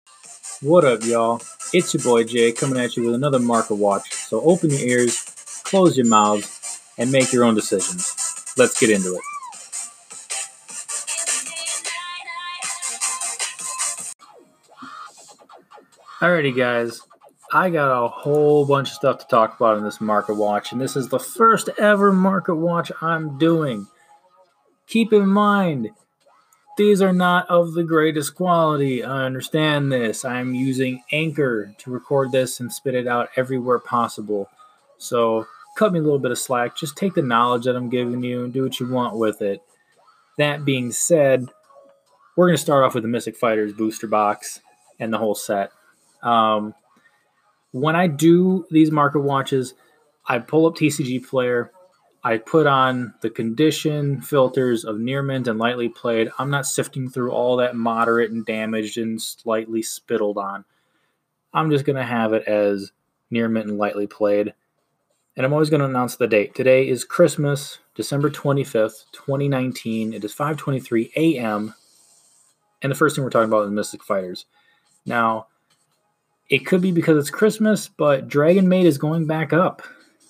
What up, y'all? It's your boy Jay coming at you with another market watch. So open your ears, close your mouths, and make your own decisions. Let's get into it. Alrighty, guys. I got a whole bunch of stuff to talk about in this market watch, and this is the first ever market watch I'm doing. Keep in mind, these are not of the greatest quality. I understand this. I'm using Anchor to record this and spit it out everywhere possible. So cut me a little bit of slack. Just take the knowledge that I'm giving you and do what you want with it. That being said, we're going to start off with the Mystic Fighters booster box and the whole set. When I do these market watches, I pull up TCG Player. I put on the condition filters of near mint and lightly played. I'm not sifting through all that moderate and damaged and slightly spittled on. I'm just going to have it as near mint and lightly played. And I'm always going to announce the date. Today is Christmas, December 25th, 2019. It is 5:23 a.m. And the first thing we're talking about is Mystic Fighters. Now, it could be because it's Christmas, but Dragon Maid is going back up.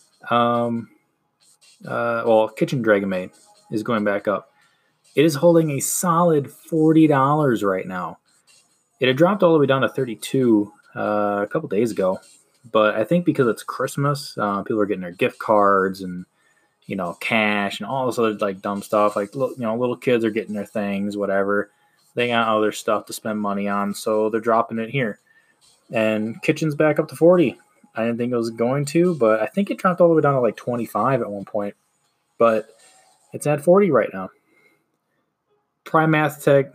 Kitchen Dragon Maid is going back up. It is holding a solid $40 right now. It had dropped all the way down to $32 a couple days ago, but I think because it's Christmas, people are getting their gift cards and cash and all this other like dumb stuff. Like little kids are getting their things, whatever. They got other stuff to spend money on, so they're dropping it here. And Kitchen's back up to 40. I didn't think it was going to, but I think it dropped all the way down to like 25 at one point. But it's at 40 right now. Prime Math Tech,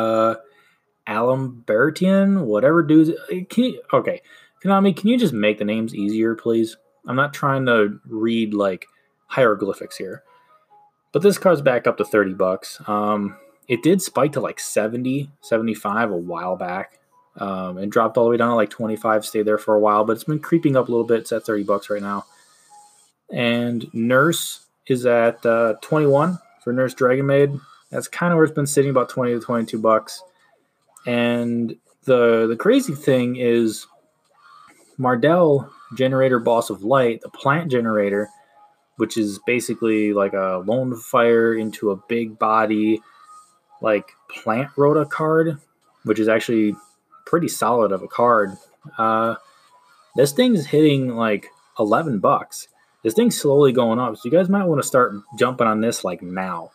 Alum Bertian, whatever dudes. Konami, can you just make the names easier, please? I'm not trying to read like hieroglyphics here. But this card's back up to $30. It did spike to like 70, 75 a while back. And dropped all the way down to like 25, stayed there for a while, but it's been creeping up a little bit. It's at $30 right now. And Nurse is at 21 for Nurse Dragon Maid. That's kind of where it's been sitting, about 20 to $22. And the crazy thing is Mardell Generator Boss of Light, the plant generator, which is basically like a lone fire into a big body like plant rota card, which is actually pretty solid of a card. This thing's hitting like $11. This thing's slowly going up, so you guys might want to start jumping on this like now.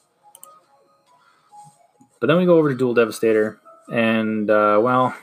But then we go over to Dual Devastator, and the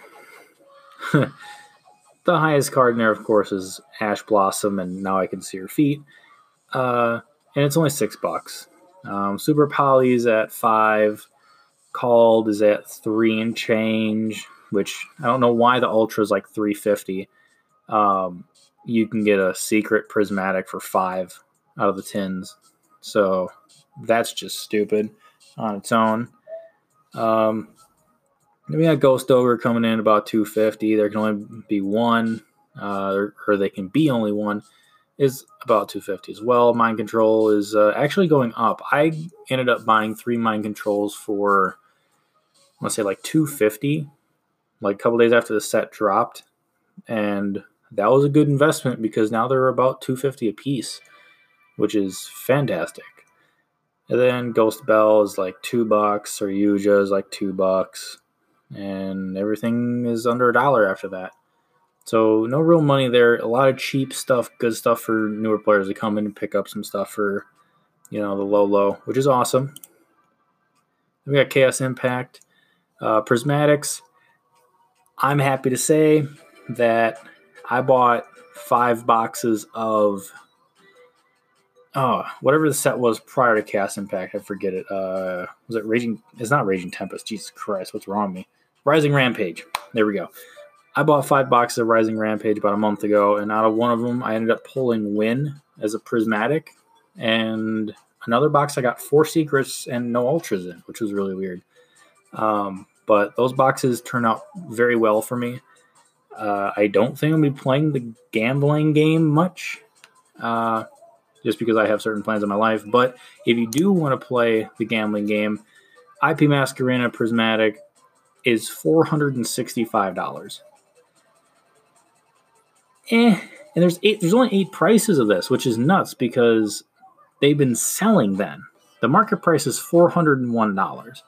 highest card in there, of course, is Ash Blossom, and Now I Can See Her Feet. And it's only $6. Super Poly's at 5. Called is at 3 and change, which I don't know why the Ultra is like $350. You can get a secret prismatic for 5 out of the tins. So that's just stupid on its own. Then we got Ghost Ogre coming in about $250. There can only be one, or they can be only one, is about $250 as well. Mind Control is actually going up. I ended up buying 3 Mind Controls for, let's say, like $250, like a couple days after the set dropped, and that was a good investment because now they're about $250 a piece, which is fantastic. And then Ghost Bell is like $2, or Yuja is like $2, and everything is under $1 after that. So no real money there. A lot of cheap stuff, good stuff for newer players to come in and pick up some stuff for, the low, which is awesome. Then we got Chaos Impact. Prismatics. I'm happy to say that I bought 5 boxes of whatever the set was prior to Chaos Impact. I forget it. Was it Raging? It's not Raging Tempest. Jesus Christ, what's wrong with me? Rising Rampage. There we go. I bought 5 boxes of Rising Rampage about a month ago, and out of one of them, I ended up pulling Win as a prismatic, and another box I got 4 secrets and no ultras in, which was really weird. But those boxes turn out very well for me. I don't think I'm going to be playing the gambling game much, just because I have certain plans in my life. But if you do want to play the gambling game, IP Masquerena Prismatic, is $465. And there's only 8 prices of this, which is nuts because they've been selling then. The market price is $401.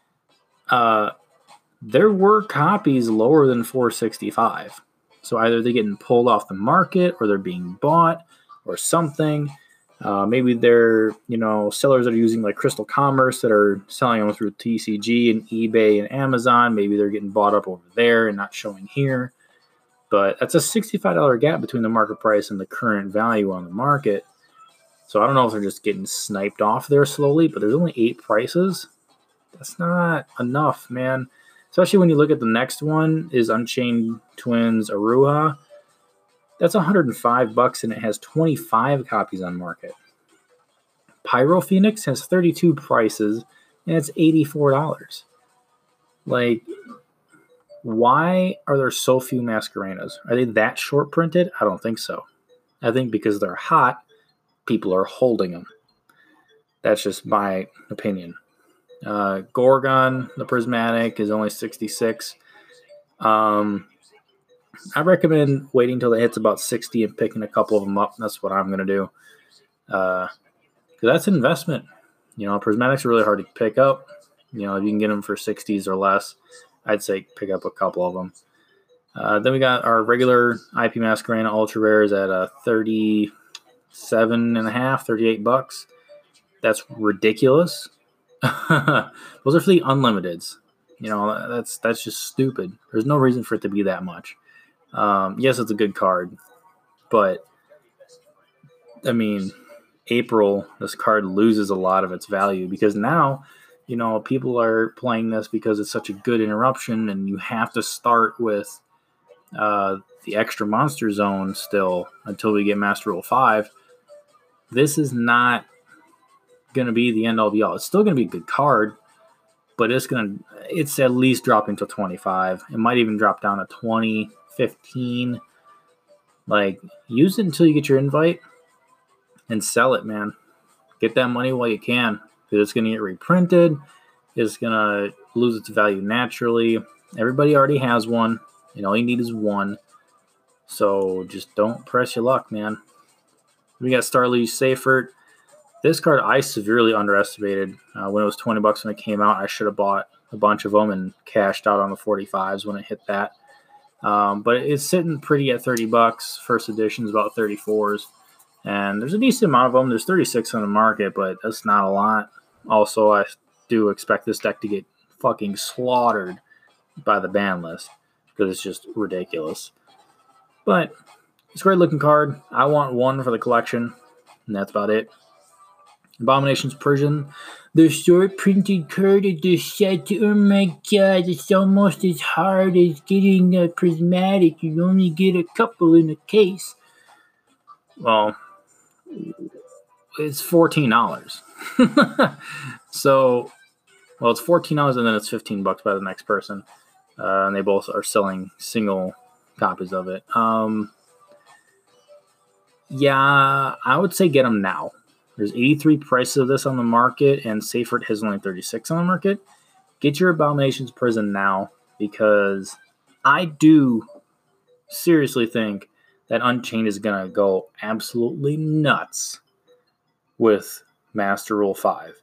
There were copies lower than $465. So either they're getting pulled off the market or they're being bought or something. Maybe they're, sellers that are using like Crystal Commerce that are selling them through TCG and eBay and Amazon. Maybe they're getting bought up over there and not showing here. But that's a $65 gap between the market price and the current value on the market. So I don't know if they're just getting sniped off there slowly, but there's only 8 prices. That's not enough, man. Especially when you look at the next one is Unchained Twins Aruha. That's $105 and it has 25 copies on market. Pyro Phoenix has 32 prices and it's $84. Like, why are there so few Masqueranas? Are they that short printed? I don't think so. I think because they're hot, people are holding them. That's just my opinion. Gorgon, the Prismatic, is only 66. I recommend waiting until it hits about 60 and picking a couple of them up. That's what I'm going to do. Because that's an investment. Prismatics are really hard to pick up. If you can get them for 60s or less, I'd say pick up a couple of them. Then we got our regular IP Masquerena Ultra Rares at $37.5, $38. That's ridiculous. Those are for the unlimiteds. That's just stupid. There's no reason for it to be that much. Yes, it's a good card, but I mean, April, this card loses a lot of its value because now, people are playing this because it's such a good interruption, and you have to start with the extra monster zone still until we get Master Rule 5. This is not going to be the end all be all. It's still going to be a good card, but it's at least dropping to 25. It might even drop down to 20, 15. Like, use it until you get your invite and sell it, man. Get that money while you can, because it's going to get reprinted. It's going to lose its value naturally. Everybody already has one, and all you need is one. So just don't press your luck, man. We got Starliege Seifert. This card I severely underestimated. When it was $20 when it came out, I should have bought a bunch of them and cashed out on the 45s when it hit that. But it's sitting pretty at $30. First edition is about 34s. And there's a decent amount of them. There's 36 on the market, but that's not a lot. Also, I do expect this deck to get fucking slaughtered by the ban list because it's just ridiculous. But it's a great looking card. I want one for the collection, and that's about it. Abomination's Prison. The short printed card of the set. Oh my god, it's almost as hard as getting a prismatic. You only get a couple in a case. Well, it's $14. So, it's $14 and then it's $15 by the next person. And they both are selling single copies of it. Yeah, I would say get them now. There's 83 prices of this on the market, and Seifert has only 36 on the market. Get your Abomination's Prison now, because I do seriously think that Unchained is going to go absolutely nuts with Master Rule 5.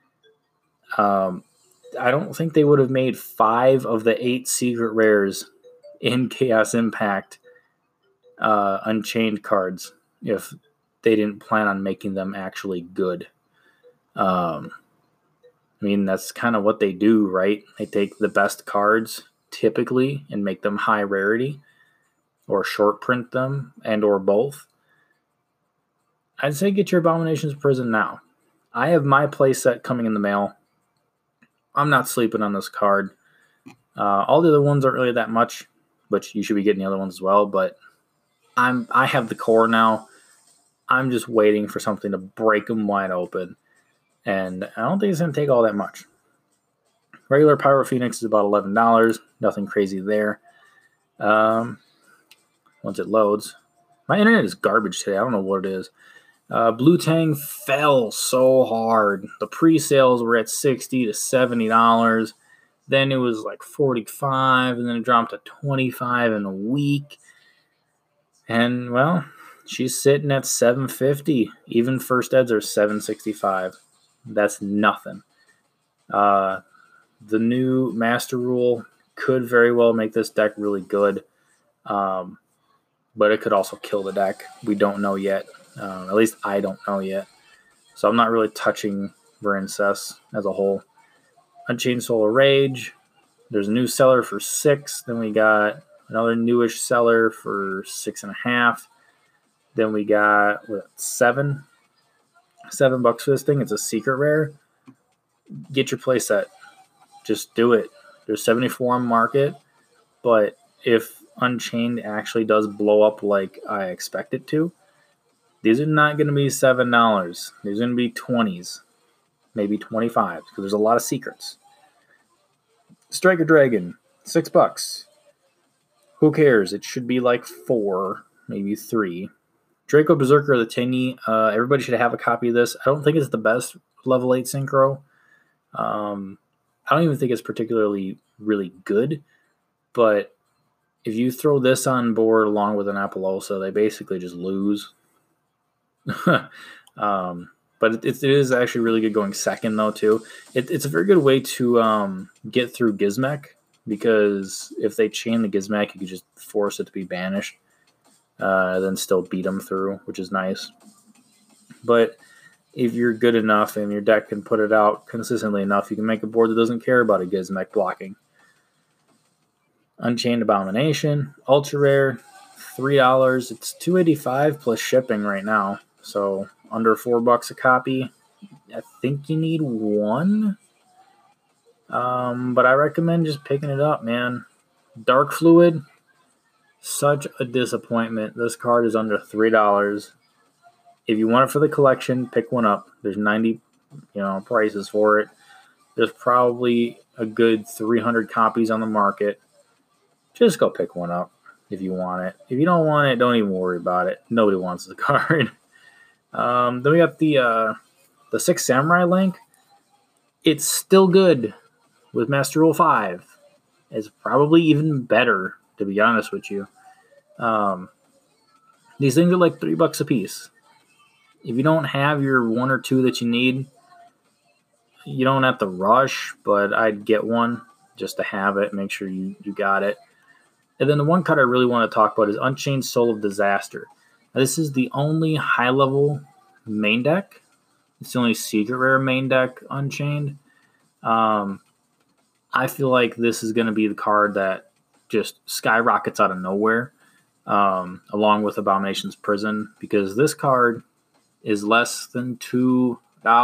I don't think they would have made 5 of the 8 secret rares in Chaos Impact Unchained cards if they didn't plan on making them actually good. I mean, that's kind of what they do, right? They take the best cards typically and make them high rarity or short print them and or both. I'd say get your Abomination's Prison now. I have my playset coming in the mail. I'm not sleeping on this card. All the other ones aren't really that much, but you should be getting the other ones as well. But I have the core now. I'm just waiting for something to break them wide open. And I don't think it's going to take all that much. Regular Pyro Phoenix is about $11. Nothing crazy there. Once it loads. My internet is garbage today. I don't know what it is. Blue Tang fell so hard. The pre-sales were at $60 to $70. Then it was like 45, and then it dropped to 25 in a week. And, well, she's sitting at 750. Even first eds are 765. That's nothing. The new Master Rule could very well make this deck really good. But it could also kill the deck. We don't know yet. At least I don't know yet. So I'm not really touching Varincess as a whole. Unchained Solar Rage. There's a new seller for 6. Then we got another newish seller for 6.5. Then we got $7 for this thing. It's a secret rare. Get your playset. Just do it. There's 74 on market, but if Unchained actually does blow up like I expect it to, these are not going to be $7. These are going to be 20s, maybe 25, because there's a lot of secrets. Striker Dragon, $6. Who cares? It should be like 4, maybe 3. Draco Berserker, the Tingy. Everybody should have a copy of this. I don't think it's the best level 8 synchro. I don't even think it's particularly really good, but if you throw this on board along with an Apollousa, they basically just lose. But it is actually really good going second, though, too. It's a very good way to get through Gizmek, because if they chain the Gizmek, you can just force it to be banished, then still beat them through, which is nice. But if you're good enough and your deck can put it out consistently enough, you can make a board that doesn't care about a Gizmek blocking. Unchained Abomination, ultra rare, $3. It's $2.85 plus shipping right now, so under $4 a copy. I think you need 1, but I recommend just picking it up, man. Dark Fluid, such a disappointment. This card is under $3. If you want it for the collection, pick one up. There's 90, prices for it. There's probably a good 300 copies on the market. Just go pick one up if you want it. If you don't want it, don't even worry about it. Nobody wants the card. Then we got the Six Samurai Link. It's still good with Master Rule 5. It's probably even better, to be honest with you. These things are like $3 a piece. If you don't have your 1 or 2 that you need, you don't have to rush, but I'd get one just to have it. Make sure you got it. And then the one card I really want to talk about is Unchained Soul of Disaster. Now, this is the only high-level main deck. It's the only secret rare main deck Unchained. I feel like this is going to be the card that just skyrockets out of nowhere, along with Abomination's Prison, because this card is less than $2.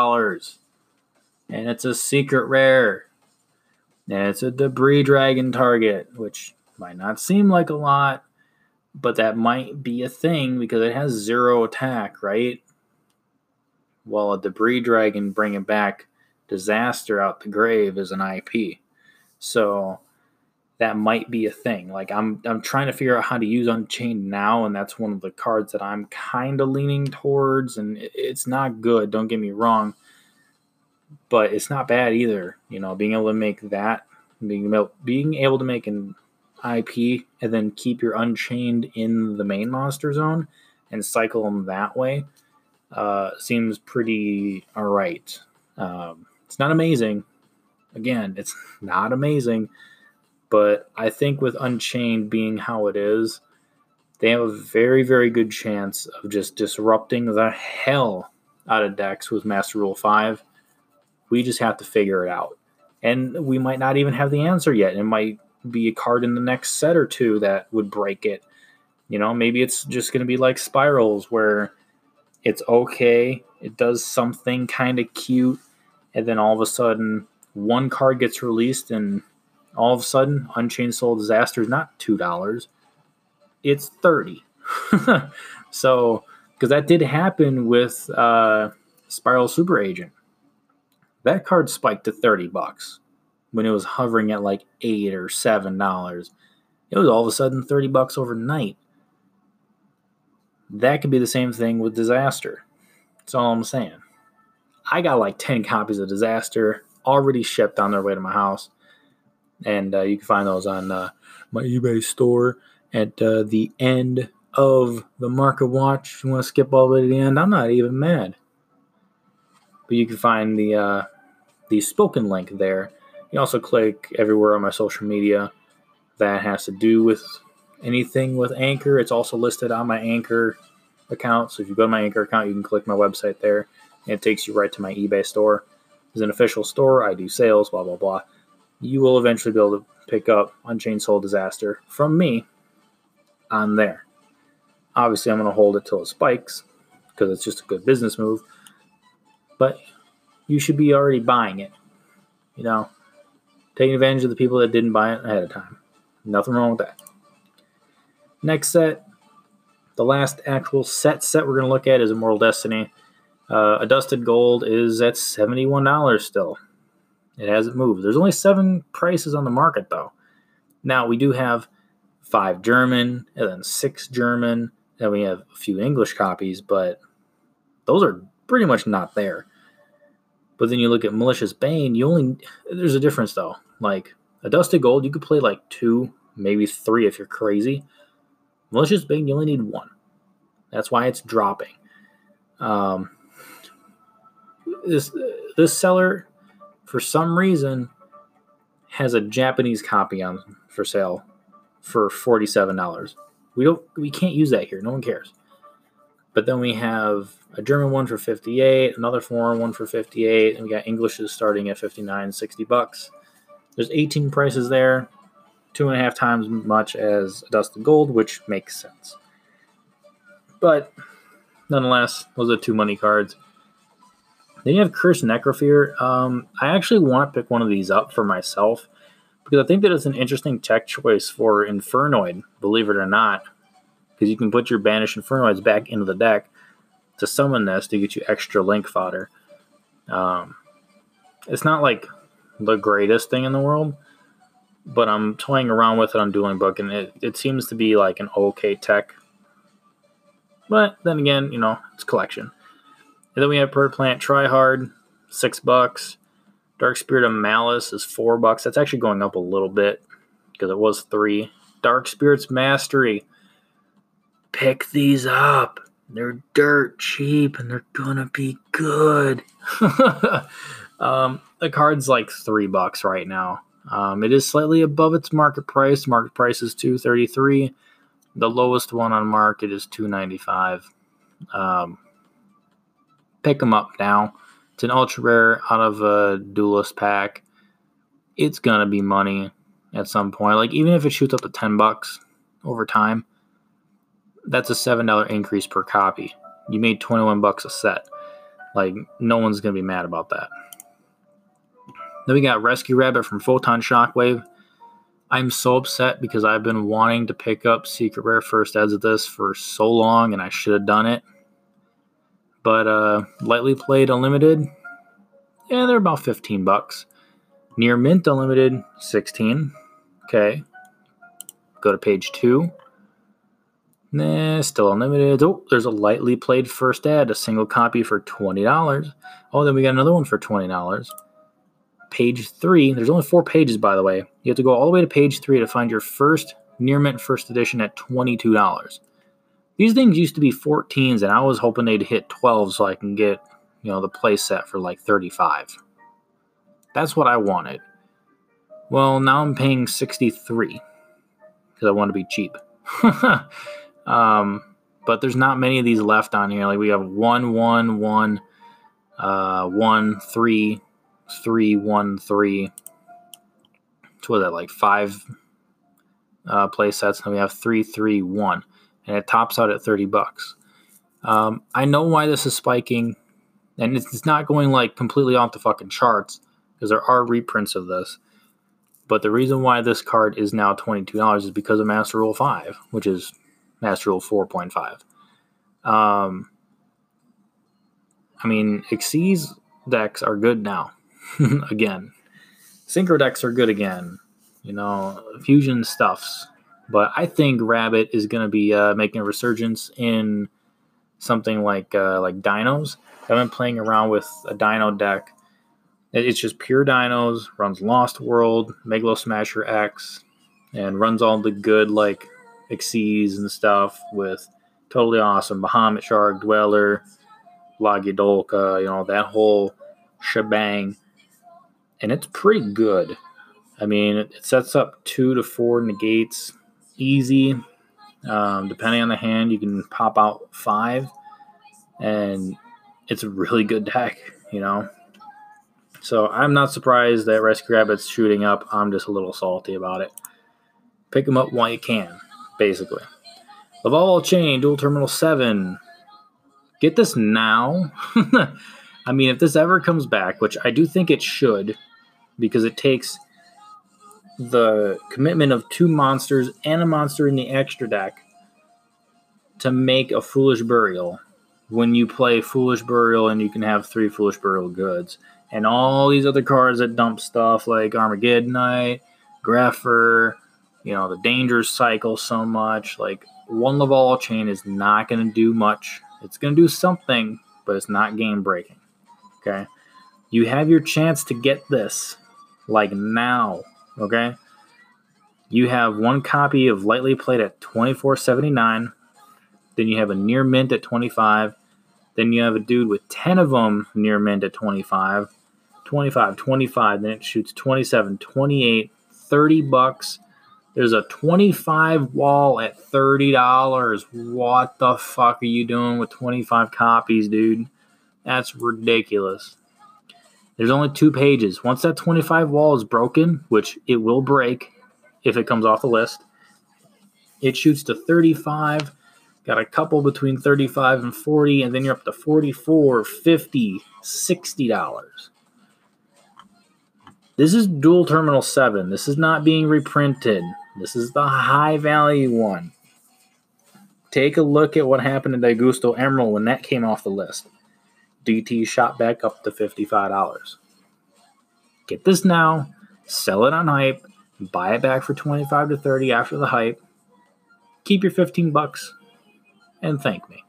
And it's a secret rare. And it's a Debris Dragon target, which might not seem like a lot, but that might be a thing because it has 0 attack, right? Well, a Debris Dragon bringing back Disaster out the grave is an IP. So that might be a thing. Like I'm trying to figure out how to use Unchained now, and that's one of the cards that I'm kind of leaning towards, and it's not good, don't get me wrong, but it's not bad either. Being able to make that, being able to make an IP and then keep your Unchained in the main monster zone and cycle them that way seems pretty all right. It's not amazing. Again, it's not amazing, but I think with Unchained being how it is, they have a very, very good chance of just disrupting the hell out of decks with Master Rule 5. We just have to figure it out. And we might not even have the answer yet. It might be a card in the next set or 2 that would break it. Maybe it's just going to be like Spirals, where it's okay, it does something kind of cute, and then all of a sudden, one card gets released, and all of a sudden, Unchained Soul Disaster is not $2. It's $30. So, because that did happen with Spiral Super Agent. That card spiked to $30 when it was hovering at like $8 or $7. It was all of a sudden $30 overnight. That could be the same thing with Disaster. That's all I'm saying. I got like 10 copies of Disaster already shipped on their way to my house. And you can find those on my eBay store at the end of the market watch. If you want to skip all the way to the end, I'm not even mad. But you can find the spoken link there. You also click everywhere on my social media that has to do with anything with Anchor. It's also listed on my Anchor account. So if you go to my Anchor account, you can click my website there, and it takes you right to my eBay store. It's an official store. I do sales, blah, blah, blah. You will eventually be able to pick up Unchained Soul Disaster from me on there. Obviously, I'm going to hold it till it spikes because it's just a good business move. But you should be already buying it. Taking advantage of the people that didn't buy it ahead of time. Nothing wrong with that. Next set, the last actual set we're going to look at is Immortal Destiny. A Dusted Gold is at $71 still. It hasn't moved. There's only 7 prices on the market, though. Now, we do have 5 German, and then 6 German, and we have a few English copies, but those are pretty much not there. But then you look at Malicious Bane, there's a difference, though. Like, a Dusted Gold, you could play like 2, maybe 3 if you're crazy. Malicious Bane, you only need 1. That's why it's dropping. This seller, for some reason, has a Japanese copy on for sale for $47. We can't use that here. No one cares. But then we have a German one for $58, another foreign one for $58, and we got Englishes starting at $59, $60. There's 18 prices there, 2.5 times much as Dusted Gold, which makes sense. But nonetheless, those are 2 money cards. Then you have Cursed Necrosphere. I actually want to pick one of these up for myself because I think that it's an interesting tech choice for Infernoid, believe it or not. Because you can put your banished Infernoids back into the deck to summon this to get you extra link fodder. It's not like the greatest thing in the world, but I'm toying around with it on Dueling Book, and it seems to be like an okay tech. But then again, it's collection. And then we have Plant Tryhard, $6. Dark Spirit of Malice is $4. That's actually going up a little bit because it was $3. Dark Spirit's Mastery. Pick these up. They're dirt cheap and they're gonna be good. The card's like $3 right now. It is slightly above its market price. Market price is $233. The lowest one on market is $295. Pick them up now. It's an ultra rare out of a duelist pack. It's gonna be money at some point. Like, even if it shoots up to $10 over time, that's a $7 increase per copy. You made $21 a set. Like, no one's gonna be mad about that. Then we got Rescue Rabbit from Photon Shockwave. I'm so upset because I've been wanting to pick up Secret Rare First Eds of this for so long, and I should have done it. But Lightly Played Unlimited, yeah, they're about $15. Near Mint Unlimited, $16. Okay. Go to page 2. Nah, still unlimited. Oh, there's a Lightly Played First Ed, a single copy for $20. Oh, then we got another one for $20. Page 3, there's only 4 pages, by the way. You have to go all the way to page 3 to find your first Near Mint First Edition at $22. These things used to be 14s, and I was hoping they'd hit 12 so I can get, the play set for like $35. That's what I wanted. Well, now I'm paying $63 because I want to be cheap. But there's not many of these left on here. Like, we have 1, 1, 1, 1, 3, 3, 1, 3. So what is that, like 5 play sets? And then we have 3, 3, 1. And it tops out at $30. I know why this is spiking, and it's not going like completely off the fucking charts because there are reprints of this. But the reason why this card is now $22 is because of Master Rule 5, which is Master Rule 4.5. Xyz decks are good now. Again. Synchro decks are good again. Fusion stuffs. But I think Rabbit is going to be making a resurgence in something like Dinos. I've been playing around with a Dino deck, It's just pure dinos, runs Lost World, Megalo Smasher X, and runs all the good, like, Xyz and stuff with totally awesome Bahamut Shark, Dweller, Lagiadolka, that whole shebang. And it's pretty good. I mean, it sets up 2 to 4 negates easy. Depending on the hand, you can pop out 5. And it's a really good deck, So I'm not surprised that Rescue Rabbit's shooting up. I'm just a little salty about it. Pick them up while you can, basically. Laval Chain, Dual Terminal 7. Get this now. I mean, if this ever comes back, which I do think it should, because it takes the commitment of 2 monsters and a monster in the extra deck to make a Foolish Burial. When you play Foolish Burial and you can have 3 Foolish Burial goods. And all these other cards that dump stuff like Armageddonite, Grepher, the Danger Cycle so much. Like, one Laval Chain is not going to do much. It's going to do something, but it's not game breaking. Okay? You have your chance to get this, like, now. Okay? You have 1 copy of Lightly Played at $24.79. Then you have a near mint at $25. Then you have a dude with 10 of them near mint at $25. $25. Then it shoots 27, 28, $30. There's a 25 wall at $30. What the fuck are you doing with 25 copies, dude? That's ridiculous. There's only 2 pages. Once that 25 wall is broken, which it will break if it comes off the list, it shoots to 35. Got a couple between 35 and 40, and then you're up to 44, 50, $60. This is Dual Terminal 7. This is not being reprinted. This is the high value one. Take a look at what happened to Daigusto Emerald when that came off the list. DT shot back up to $55. Get this now, sell it on hype, buy it back for 25 to 30 after the hype, keep your $15, and thank me.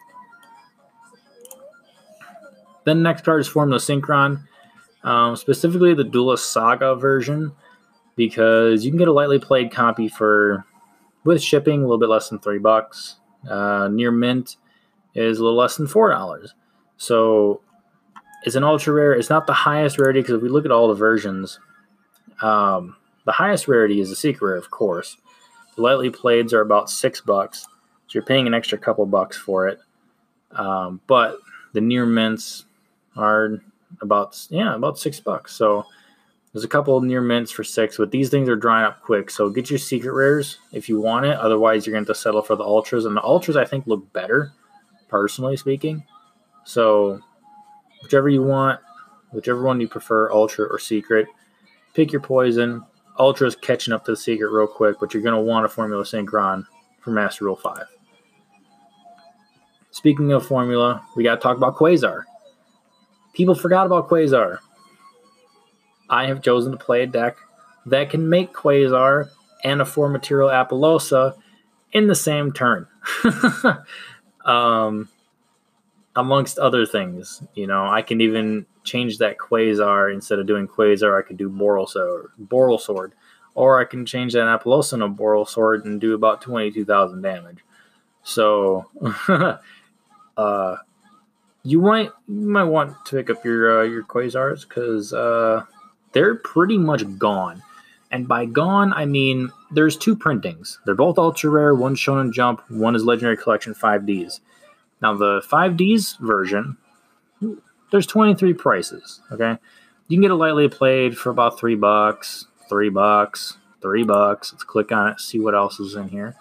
Then the next card is Formula Synchron. Specifically the Duelist Saga version, because you can get a lightly played copy with shipping, a little bit less than $3. Near mint is a little less than $4. So it's an ultra rare. It's not the highest rarity, because if we look at all the versions, the highest rarity is a secret rare, of course. The lightly playeds are about $6, so you're paying an extra couple bucks for it. But the near mints are about $6. So there's a couple of near mints for $6, but these things are drying up quick. So get your secret rares if you want it. Otherwise, you're going to have to settle for the ultras. And the ultras, I think, look better, personally speaking. So whichever you want, whichever one you prefer, ultra or secret, pick your poison. Ultra's catching up to the secret real quick, but you're going to want a Formula Synchron for Master Rule 5. Speaking of Formula, we got to talk about Quasar. People forgot about Quasar. I have chosen to play a deck that can make Quasar and a 4-material Apollousa in the same turn. Amongst other things. I can even change that Quasar. Instead of doing Quasar, I could do Boral Sword. Or I can change that Apollousa into Boral Sword and do about 22,000 damage. So, you might want to pick up your Quasars, because they're pretty much gone. And by gone, I mean there's 2 printings. They're both ultra rare. One's Shonen Jump. One is Legendary Collection 5Ds. Now the 5Ds version, there's 23 prices. Okay, you can get a lightly played for about $3, $3. Let's click on it, see what else is in here.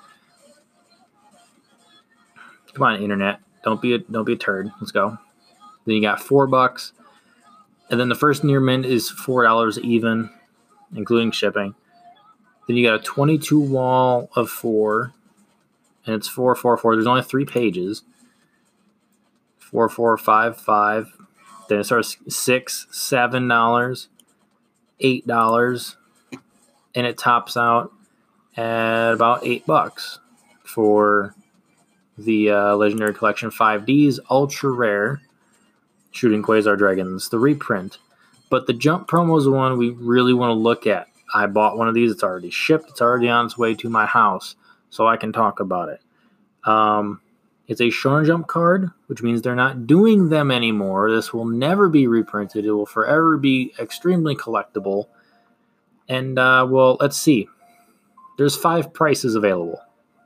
Come on, internet. Don't be a turd. Let's go. Then you got $4, and then the first near mint is $4 even, including shipping. Then you got a 22 wall of 4, and it's 4, 4, 4. There's only 3 pages. 4, 4, 5, 5. Then it starts $6, $7, $8, and it tops out at about $8 for the Legendary Collection 5Ds Ultra Rare Shooting Quasar Dragons, the reprint. But the jump promo is the one we really want to look at. I bought one of these. It's already shipped. It's already on its way to my house, so I can talk about it. It's a Shonen Jump card, which means they're not doing them anymore. This will never be reprinted. It will forever be extremely collectible. And, well, let's see. There's 5 prices available.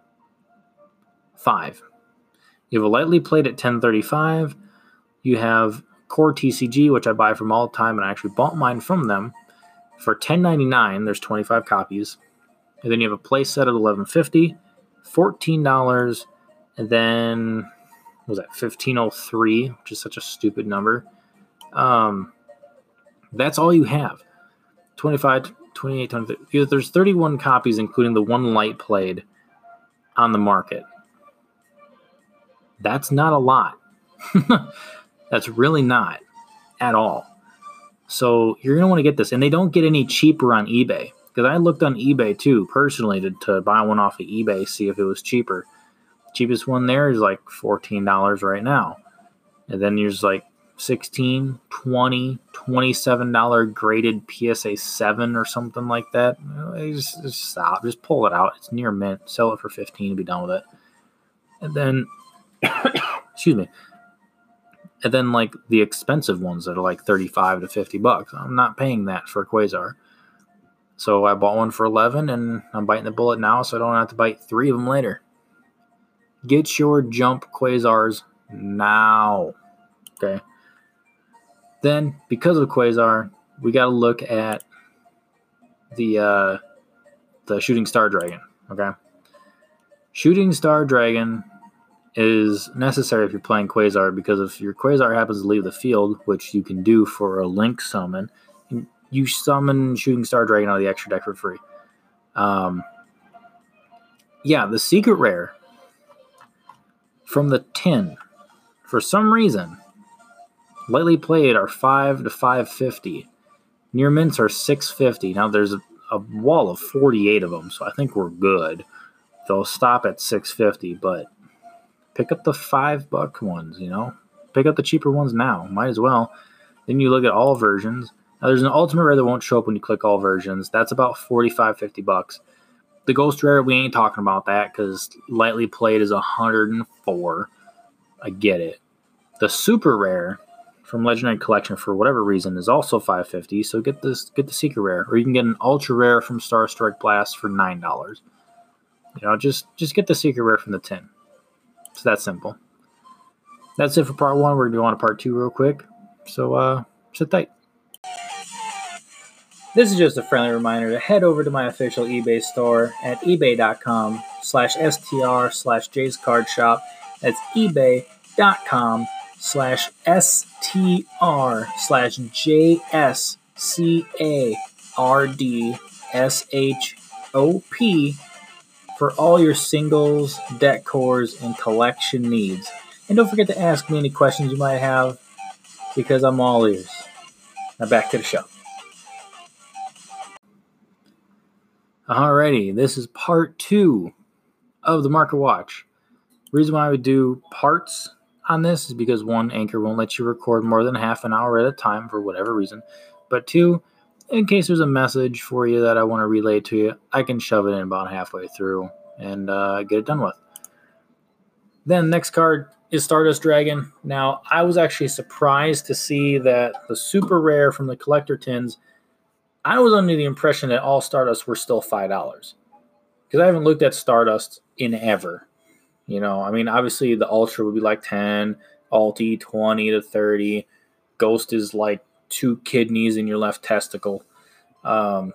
5. You have a lightly played at $10.35. You have Core TCG, which I buy from all the time, and I actually bought mine from them for $10.99. There's 25 copies. And then you have a play set at $11.50, $14, and then, what was that, $15.03, which is such a stupid number. That's all you have. 25, 28, 23. There's 31 copies, including the one light played, on the market. That's not a lot. That's really not at all. So you're going to want to get this. And they don't get any cheaper on eBay. Because I looked on eBay too, personally, to buy one off of eBay, see if it was cheaper. Cheapest one there is like $14 right now. And then there's like $16, $20, $27 graded PSA 7 or something like that. Just stop. Just pull it out. It's near mint. Sell it for $15 and be done with it. And then, excuse me. And then like the expensive ones that are like $35 to $50. I'm not paying that for Quasar. So I bought one for $11 and I'm biting the bullet now so I don't have to bite 3 of them later. Get your Jump Quasars now. Okay. Then, because of Quasar, we got to look at the Shooting Star Dragon. Okay. Shooting Star Dragon is necessary if you're playing Quasar, because if your Quasar happens to leave the field, which you can do for a Link summon, you summon Shooting Star Dragon out of the extra deck for free. Yeah, the secret rare from the tin, for some reason, lightly played are $5 to $5.50. Near mints are $6.50. Now there's a wall of 48 of them, so I think we're good. They'll stop at $6.50, but pick up the $5 ones, you know? Pick up the cheaper ones now. Might as well. Then you look at all versions. Now there's an ultimate rare that won't show up when you click all versions. That's about $45-$50. The Ghost Rare, we ain't talking about that because lightly played is $104. I get it. The Super Rare from Legendary Collection, for whatever reason, is also $5.50. So get the Secret Rare, or you can get an Ultra Rare from Star Strike Blast for $9. You know, just get the Secret Rare from the tin. It's that simple. That's it for part 1. We're going to go on to part 2 real quick. So sit tight. This is just a friendly reminder to head over to my official eBay store at ebay.com/str/Jay's Card Shop. That's ebay.com/str/JSCARDSHOP for all your singles, deck cores, and collection needs. And don't forget to ask me any questions you might have, because I'm all ears. Now back to the show. Alrighty, this is part 2 of the Market Watch. The reason why I would do parts on this is because 1, Anchor won't let you record more than half an hour at a time for whatever reason. But 2, in case there's a message for you that I want to relay to you, I can shove it in about halfway through and get it done with. Then next card is Stardust Dragon. Now, I was actually surprised to see that the Super Rare from the collector tins, I was under the impression that all Stardust were still $5. Because I haven't looked at Stardust in ever. You know, I mean, obviously the Ultra would be like 10, Ulti 20 to 30. Ghost is like 2 kidneys in your left testicle. But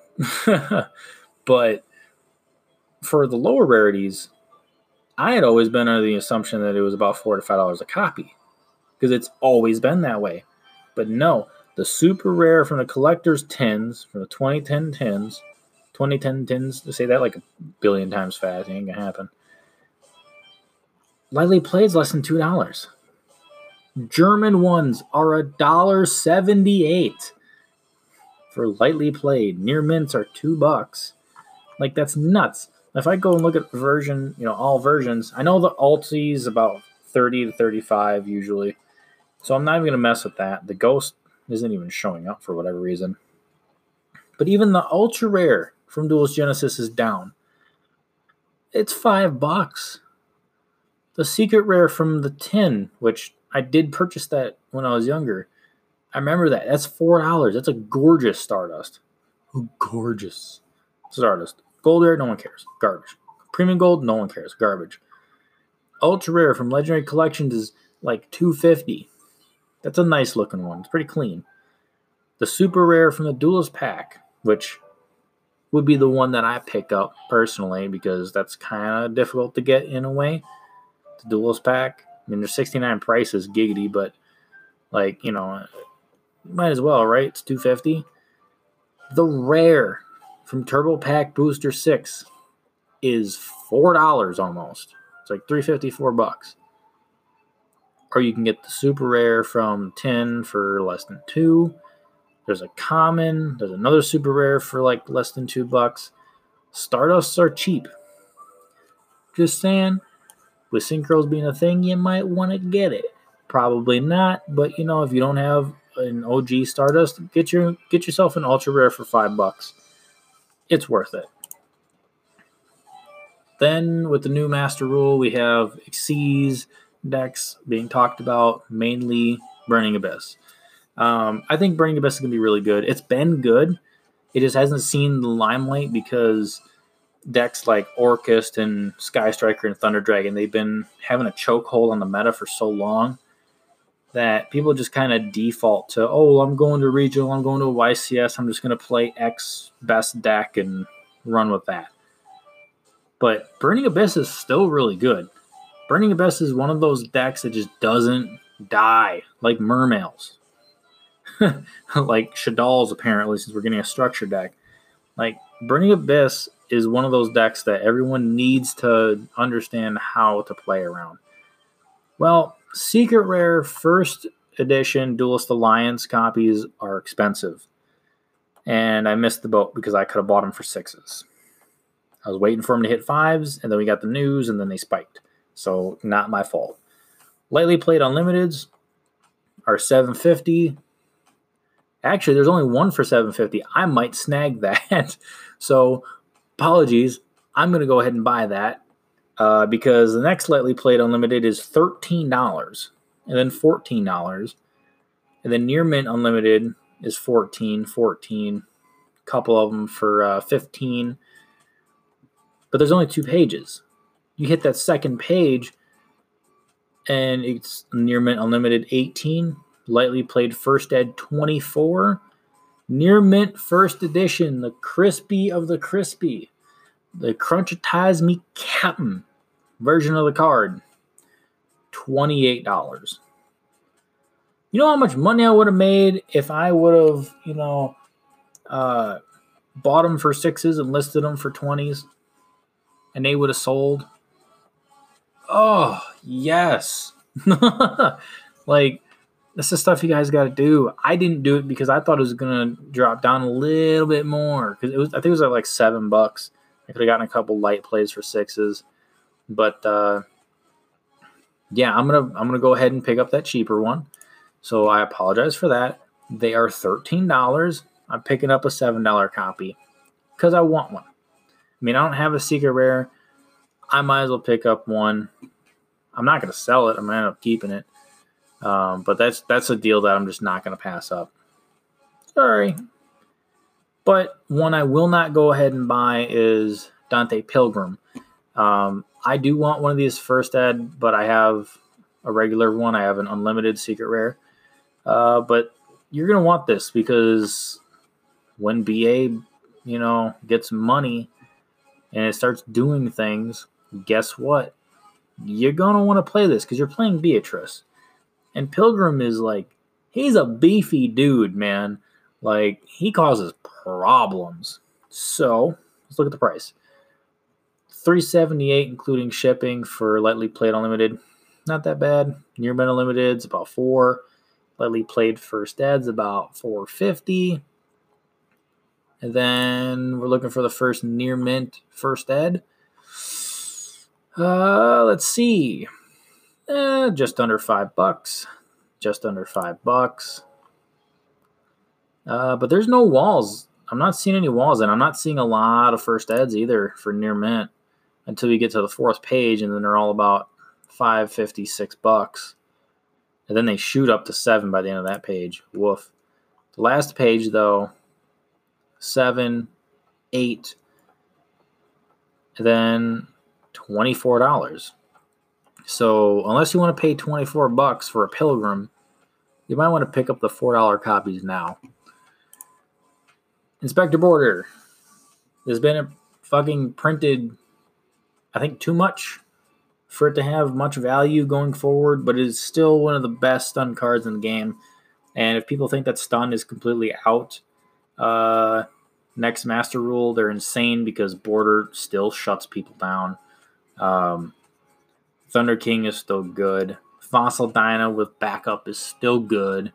for the lower rarities, I had always been under the assumption that it was about $4 to $5 a copy. Because it's always been that way. But no. The Super Rare from the collector's tins, from the 2010 tins, to say that like a billion times fast, it ain't gonna happen. Lightly played is less than $2. German ones are $1.78 for lightly played. Near mints are $2. Like, that's nuts. If I go and look at version, all versions, I know the Ulti is about 30 to 35 usually, so I'm not even gonna mess with that. The Ghost, isn't even showing up for whatever reason. But even the ultra rare from Duelist Genesis is down. It's $5. The secret rare from the tin, which I did purchase that when I was younger. I remember that. That's $4. That's a gorgeous Stardust. Gorgeous Stardust. Gold rare, no one cares. Garbage. Premium gold, no one cares. Garbage. Ultra rare from Legendary Collections is like $250. That's a nice looking one. It's pretty clean. The super rare from the Duelist pack, which would be the one that I pick up personally because that's kind of difficult to get in a way. The Duelist pack. I mean, there's 69 prices, giggity, but like, you know, might as well, right? It's $250. The rare from Turbo Pack Booster 6 is $4 almost. It's like $3.54. Or you can get the super rare from tin for less than $2. There's a common. There's another super rare for like less than $2. Stardusts are cheap. Just saying, with synchros being a thing, you might want to get it. Probably not, but you know, if you don't have an OG Stardust, get yourself an ultra rare for $5. It's worth it. Then with the new Master Rule, we have Xyz decks being talked about, mainly Burning Abyss. I think Burning Abyss is going to be really good. It's been good. It just hasn't seen the limelight because decks like Orcust and Sky Striker and Thunder Dragon, they've been having a chokehold on the meta for so long that people just kind of default to, oh, I'm going to regional, I'm going to YCS, I'm just going to play X best deck and run with that. But Burning Abyss is still really good. Burning Abyss is one of those decks that just doesn't die, like Mermails. Like Shadal's, apparently, since we're getting a structure deck. Like, Burning Abyss is one of those decks that everyone needs to understand how to play around. Well, Secret Rare First Edition Duelist Alliance copies are expensive. And I missed the boat because I could have bought them for 6s. I was waiting for them to hit 5s, and then we got the news, and then they spiked. So, not my fault. Lightly Played Unlimiteds are $750. Actually, there's only one for $750. I might snag that. So, apologies. I'm going to go ahead and buy that because the next Lightly Played Unlimited is $13 and then $14. And then Near Mint Unlimited is $14. A couple of them for $15. But there's only 2 pages. You hit that second page, and it's Near Mint Unlimited $18. Lightly Played First Ed $24. Near Mint First Edition, the crispy of the crispy, the Crunchitize Me Captain version of the card, $28. You know how much money I would have made if I would have, bought them for 6s and listed them for 20s, and they would have sold? Oh, yes. Like, that's the stuff you guys got to do. I didn't do it because I thought it was going to drop down a little bit more. Because I think it was at like $7. I could have gotten a couple light plays for 6s. But, yeah, I'm gonna go ahead and pick up that cheaper one. So I apologize for that. They are $13. I'm picking up a $7 copy because I want one. I mean, I don't have a secret rare. I might as well pick up one. I'm not going to sell it. I'm going to end up keeping it. But that's a deal that I'm just not going to pass up. Sorry. But one I will not go ahead and buy is Dante Pilgrim. I do want one of these first ed, but I have a regular one. I have an unlimited secret rare. But you're going to want this because when BA, gets money and it starts doing things, guess what? You're going to want to play this because you're playing Beatrice. And Pilgrim is like, he's a beefy dude, man. Like, he causes problems. So, let's look at the price. $378 including shipping for Lightly Played Unlimited. Not that bad. Near Mint Unlimited's about $4. Lightly Played First Ed's about $450. And then we're looking for the first Near Mint First Ed. Let's see. Just under $5. Just under $5. But there's no walls. I'm not seeing any walls, and I'm not seeing a lot of first eds either for near mint until you get to the fourth page, and then they're all about $5.50, $6. And then they shoot up to $7 by the end of that page. Woof. The last page, though, $7, $8, and then $24. So unless you want to pay $24 for a Pilgrim, you might want to pick up the $4 copies now. Inspector Border. There's been fucking printed, I think, too much for it to have much value going forward, but it is still one of the best stun cards in the game. And if people think that stun is completely out next Master Rule, they're insane because Border still shuts people down. Thunder King is still good. Fossil Dyna with backup is still good.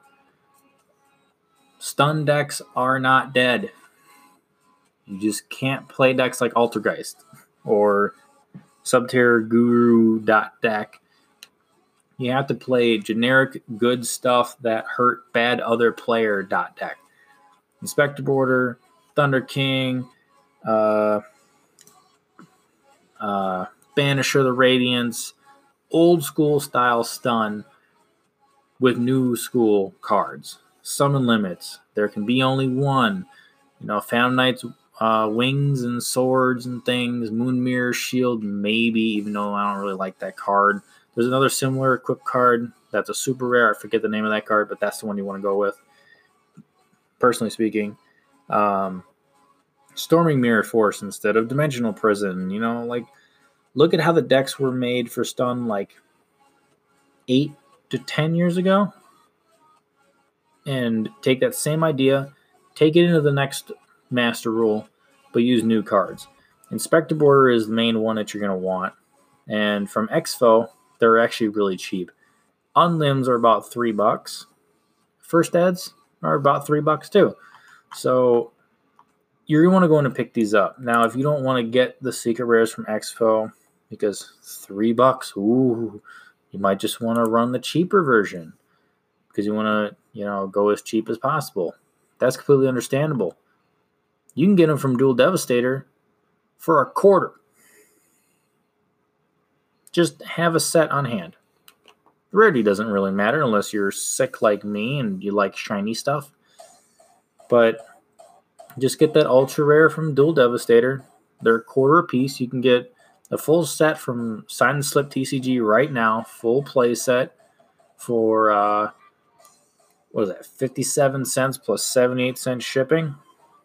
Stun decks are not dead. You just can't play decks like Altergeist or Subterror Guru deck. You have to play generic good stuff that hurt bad other player deck. Inspector Border, Thunder King, Banisher the Radiance, old school style stun with new school cards. Summon limits. There can be only one. Phantom Knight's wings and swords and things. Moonmirror Shield, maybe, even though I don't really like that card. There's another similar equipped card that's a super rare. I forget the name of that card, but that's the one you want to go with, personally speaking. Storming Mirror Force instead of Dimensional Prison. Look at how the decks were made for stun 8 to 10 years ago. And take that same idea, take it into the next Master Rule, but use new cards. Inspector Border is the main one that you're going to want. And from Expo, they're actually really cheap. Unlims are about $3. First eds are about $3 too. So you're going to want to go in and pick these up. Now, if you don't want to get the secret rares from Expo, because $3, ooh, you might just want to run the cheaper version because you want to, go as cheap as possible. That's completely understandable. You can get them from Dual Devastator for a quarter. Just have a set on hand. The rarity doesn't really matter unless you're sick like me and you like shiny stuff. But just get that ultra rare from Dual Devastator. They're a quarter a piece. You can get a full set from Sign and Slip TCG right now, full play set for 57 cents plus 78 cents shipping.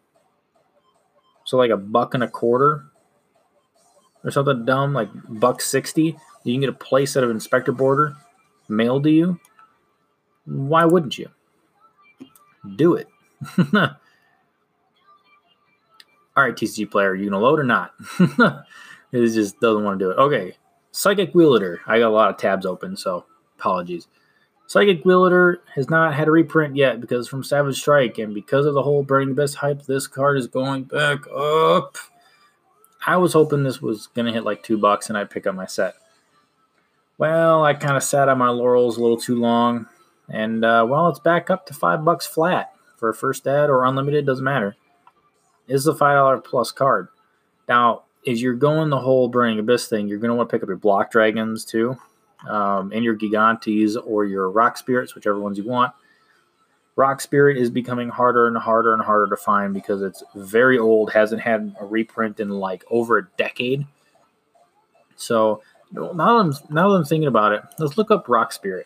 So like $1.25 or something dumb, like $1.60. You can get a play set of Inspector Border mailed to you. Why wouldn't you? Do it. All right, TCG player, you gonna load or not? It just doesn't want to do it. Okay, Psychic Wielder. I got a lot of tabs open, so apologies. Psychic Wielder has not had a reprint yet because from Savage Strike, and because of the whole Burning Abyss hype, this card is going back up. I was hoping this was going to hit like $2 and I'd pick up my set. Well, I kind of sat on my laurels a little too long, and it's back up to $5 flat for a first ad or unlimited, doesn't matter. It's a $5 plus card. Now, if you're going the whole Burning Abyss thing, you're going to want to pick up your Block Dragons too. And your Gigantes or your Rock Spirits, whichever ones you want. Rock Spirit is becoming harder and harder and harder to find because it's very old, hasn't had a reprint in over a decade. So now that I'm thinking about it, let's look up Rock Spirit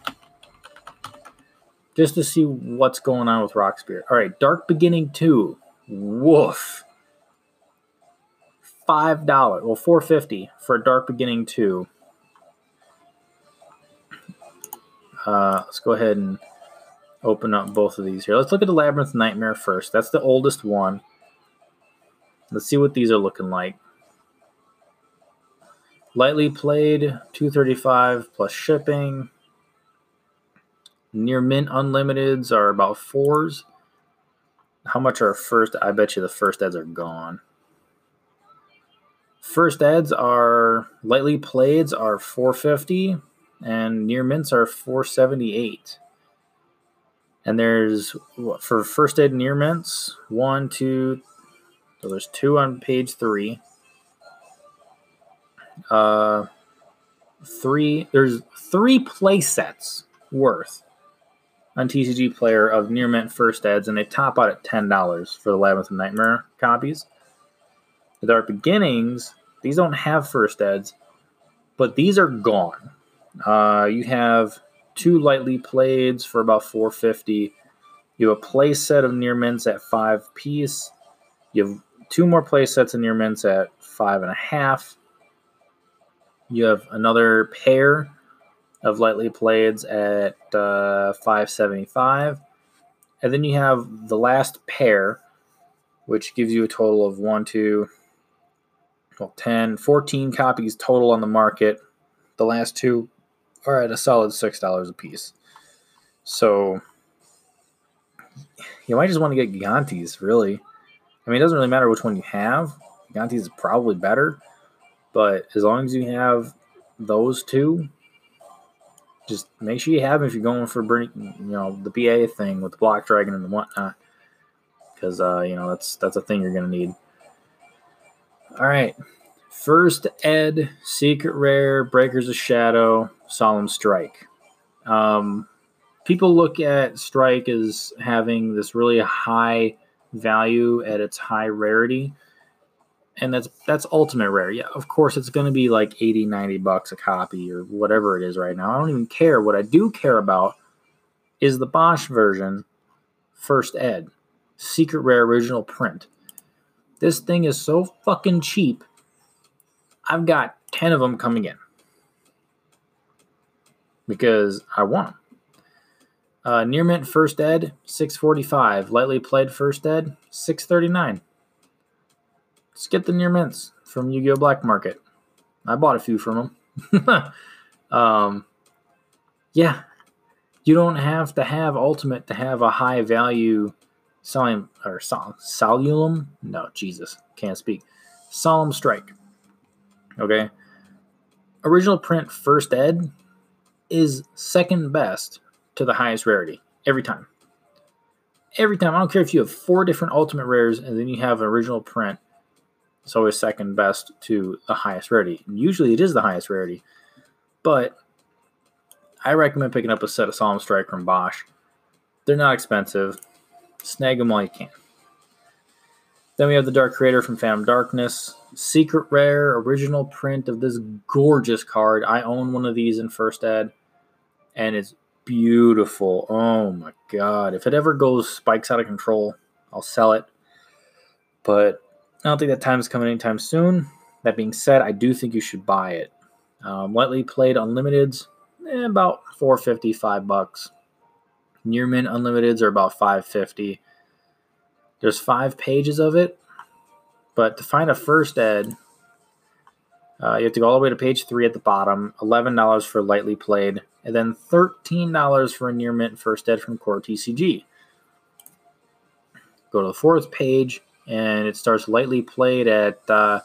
just to see what's going on with Rock Spirit. All right, Dark Beginning 2. Woof. $5. Well, $4.50 for Dark Beginning 2. Let's go ahead and open up both of these here. Let's look at the Labyrinth Nightmare first. That's the oldest one. Let's see what these are looking like. Lightly played, $2.35 plus shipping. Near mint unlimiteds are about $4s. How much are first? I bet you the first ads are gone. First ads are lightly playeds are $4.50. And near mints are $4.78. And there's, for first ed near mints, 1, 2, so there's 2 on page 3. 3, there's 3 play sets worth on TCG Player of near mint first eds, and they top out at $10 for the Labyrinth of Nightmare copies. The Dark Beginnings, these don't have first eds, but these are gone. You have 2 lightly playeds for about $4.50. You have a play set of near mints at 5 piece. You have 2 more play sets of near mints at 5.5. You have another pair of lightly playeds at $5.75. And then you have the last pair, which gives you a total of 10, 14 copies total on the market. The last 2 are at a solid $6 a piece. So you might just want to get Gigantes, really. I mean, it doesn't really matter which one you have. Gigantes is probably better. But as long as you have those 2, just make sure you have them if you're going for the BA thing with the Block Dragon and whatnot. Because, that's a thing you're going to need. All right. First Ed, Secret Rare, Breakers of Shadow, Solemn Strike. People look at Strike as having this really high value at its high rarity. And that's ultimate rare. Yeah, of course, it's going to be like $80, $90 a copy or whatever it is right now. I don't even care. What I do care about is the Bosch version, First Ed, Secret Rare Original Print. This thing is so fucking cheap. I've got 10 of them coming in because I want them. Near mint First Ed, $6.45. Lightly played First Ed, $6.39. Let's get the near mints from Yu-Gi-Oh! Black Market. I bought a few from them. Yeah, you don't have to have Ultimate to have a high value Solemn No, Jesus, can't speak. Solemn Strike. Okay. Original print First Ed is second best to the highest rarity every time. Every time. I don't care if you have 4 different Ultimate Rares and then you have an original print. It's always second best to the highest rarity. And usually it is the highest rarity. But I recommend picking up a set of Solemn Strike from Bosch. They're not expensive. Snag them while you can. Then we have the Dark Creator from Phantom Darkness. Secret Rare, original print of this gorgeous card. I own one of these in First Ed. And it's beautiful. Oh my god. If it ever spikes out of control, I'll sell it. But I don't think that time is coming anytime soon. That being said, I do think you should buy it. Lightly played Unlimiteds, about $4.50, $5. Near mint Unlimiteds are about $5.50. There's 5 pages of it, but to find a First Ed, you have to go all the way to page 3 at the bottom, $11 for lightly played, and then $13 for a near mint First Ed from Core TCG. Go to the 4th page, and it starts lightly played at,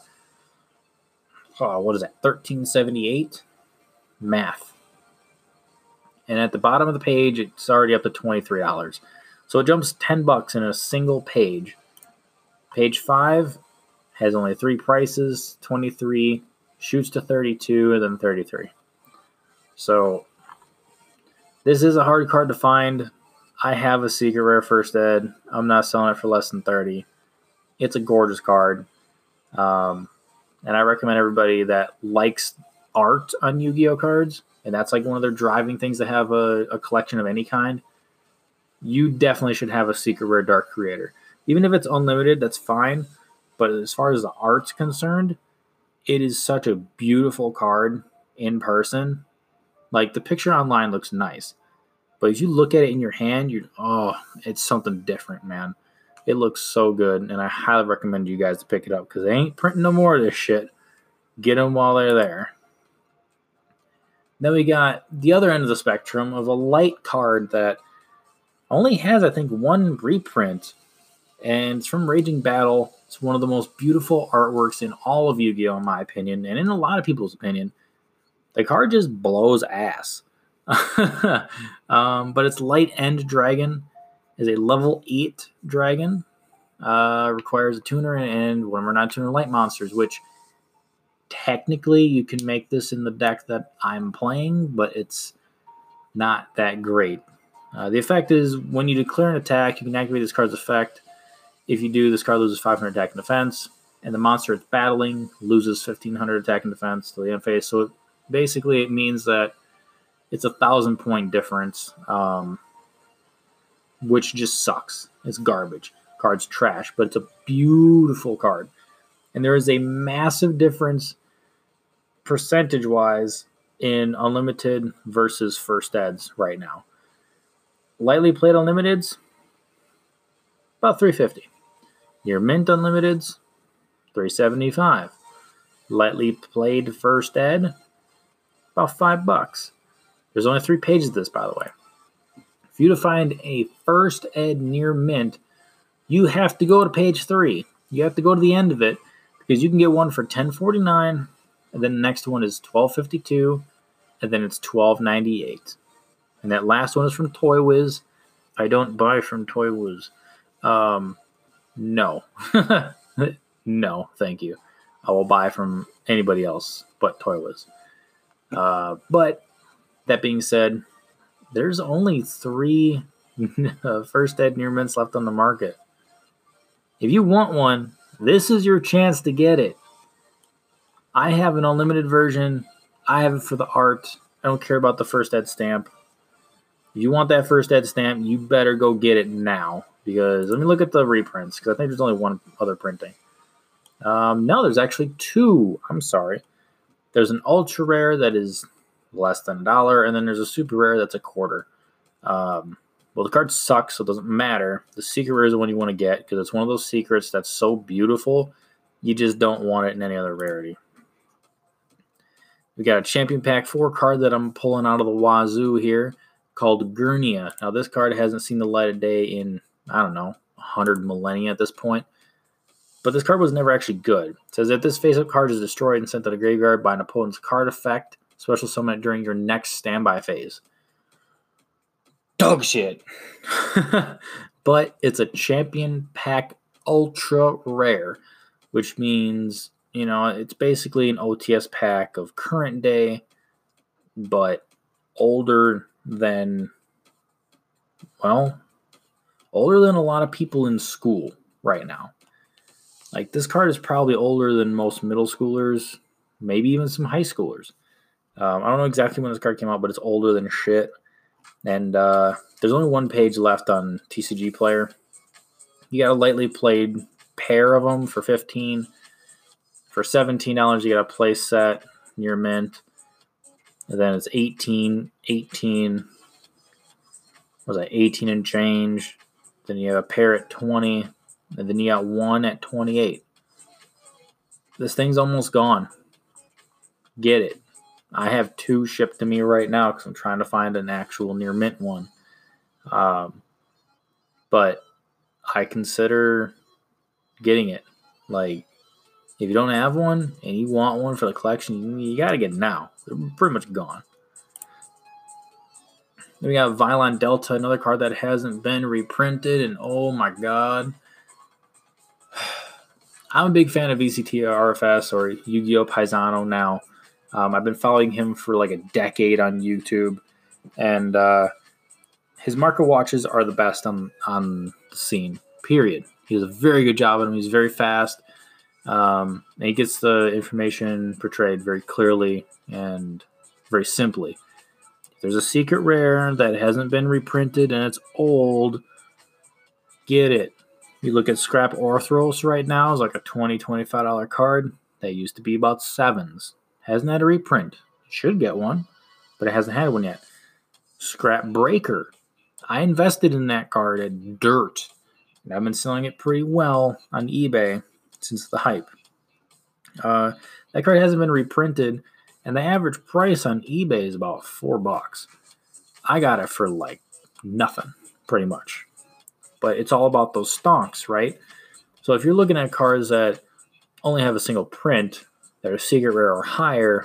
$13.78? Math. And at the bottom of the page, it's already up to $23. So it jumps $10 in a single page. Page 5 has only 3 prices, 23, shoots to 32, and then 33. So this is a hard card to find. I have a Secret Rare First Ed. I'm not selling it for less than $30. It's a gorgeous card. And I recommend everybody that likes art on Yu-Gi-Oh! Cards, and that's like one of their driving things to have a collection of any kind, you definitely should have a Secret Rare Dark Creator. Even if it's unlimited, that's fine. But as far as the art's concerned, it is such a beautiful card in person. Like, the picture online looks nice. But if you look at it in your hand, it's something different, man. It looks so good, and I highly recommend you guys to pick it up because they ain't printing no more of this shit. Get them while they're there. Then we got the other end of the spectrum of a light card that only has, I think, 1 reprint, and it's from Raging Battle. It's one of the most beautiful artworks in all of Yu-Gi-Oh! In my opinion, and in a lot of people's opinion. The card just blows ass. But it's Light End Dragon. is a level 8 dragon. Requires a tuner and one of our non-tuner light monsters, which technically you can make this in the deck that I'm playing, but it's not that great. The effect is when you declare an attack, you can activate this card's effect. If you do, this card loses 500 attack and defense, and the monster it's battling loses 1500 attack and defense to the end phase. So basically, it means that it's 1,000 point difference, which just sucks. It's garbage. Card's trash, but it's a beautiful card. And there is a massive difference percentage-wise in Unlimited versus First Eds right now. Lightly played Unlimiteds, about 350. Your Mint Unlimiteds, 375. Lightly played First Ed, about $5. There's only 3 pages of this, by the way. For you to find a First Ed near Mint, you have to go to page 3. You have to go to the end of it, because you can get one for $10.49, and then the next one is $12.52, and then it's $12.98. And that last one is from Toy Wiz. I don't buy from Toy Wiz. No. No, thank you. I will buy from anybody else but Toy Wiz. But that being said, there's only 3 First Ed near mints left on the market. If you want one, this is your chance to get it. I have an unlimited version. I have it for the art. I don't care about the First Ed stamp. If you want that First Ed stamp, you better go get it now. Because let me look at the reprints, because I think there's only one other printing. No, there's actually 2. I'm sorry. There's an ultra rare that is less than $1, and then there's a super rare that's $0.25. Well, the card sucks, so it doesn't matter. The secret rare is the one you want to get, because it's one of those secrets that's so beautiful, you just don't want it in any other rarity. We got a Champion Pack 4 card that I'm pulling out of the wazoo here, called Gurnia. Now, this card hasn't seen the light of day in, 100 millennia at this point. But this card was never actually good. It says that this face-up card is destroyed and sent to the graveyard by an opponent's card effect. Special summon it during your next standby phase. Dog shit. But it's a Champion Pack Ultra Rare, which means, it's basically an OTS pack of current day, but older than a lot of people in school right now. Like, this card is probably older than most middle schoolers, maybe even some high schoolers. I don't know exactly when this card came out, but it's older than shit. And there's only 1 page left on TCG Player. You got a lightly played pair of them for $15. For $17, you got a play set near mint. And then it's 18 and change. Then you have a pair at 20. And then you got 1 at 28. This thing's almost gone. Get it. I have 2 shipped to me right now because I'm trying to find an actual near mint one. But I consider getting it. Like, if you don't have one and you want one for the collection, you got to get it now. They're pretty much gone. Then we got Violon Delta, another card that hasn't been reprinted, and oh my god. I'm a big fan of VCT RFS or Yu-Gi-Oh! Paisano now. I've been following him for like a decade on YouTube, and his market watches are the best on the scene, period. He does a very good job of them. He's very fast, and he gets the information portrayed very clearly and very simply. There's a secret rare that hasn't been reprinted and it's old. Get it. You look at Scrap Orthros right now, it's like a $20, $25 card. That used to be about $7s. Hasn't had a reprint. Should get one, but it hasn't had one yet. Scrap Breaker. I invested in that card at dirt, and I've been selling it pretty well on eBay since the hype. That card hasn't been reprinted, and the average price on eBay is about $4. I got it for like nothing, pretty much. But it's all about those stonks, right? So if you're looking at cards that only have a single print, that are secret rare or higher,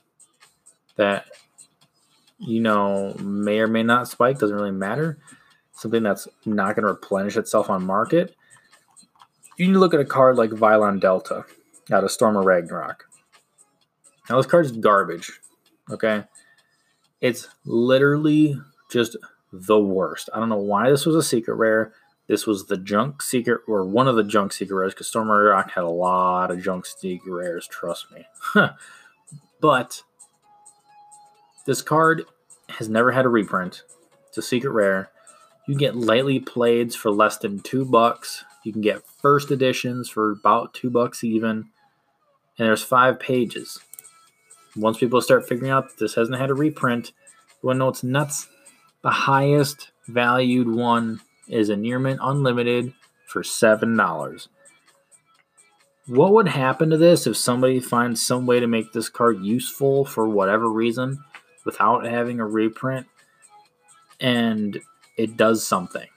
that may or may not spike, doesn't really matter. something that's not going to replenish itself on market, you need to look at a card like Vylon Delta out of Storm of Ragnarok. Now, this card's garbage, okay? It's literally just the worst. I don't know why this was a secret rare. This was the junk secret, or one of the junk secret rares, because Storm of Ragnarok had a lot of junk secret rares, trust me. But this card has never had a reprint. It's a secret rare. You can get lightly playeds for less than $2. You can get first editions for about $2 even. And there's 5 pages. Once people start figuring out that this hasn't had a reprint, you want to know what's nuts? The highest valued one is a Near Mint Unlimited for $7. What would happen to this if somebody finds some way to make this card useful for whatever reason without having a reprint and it does something?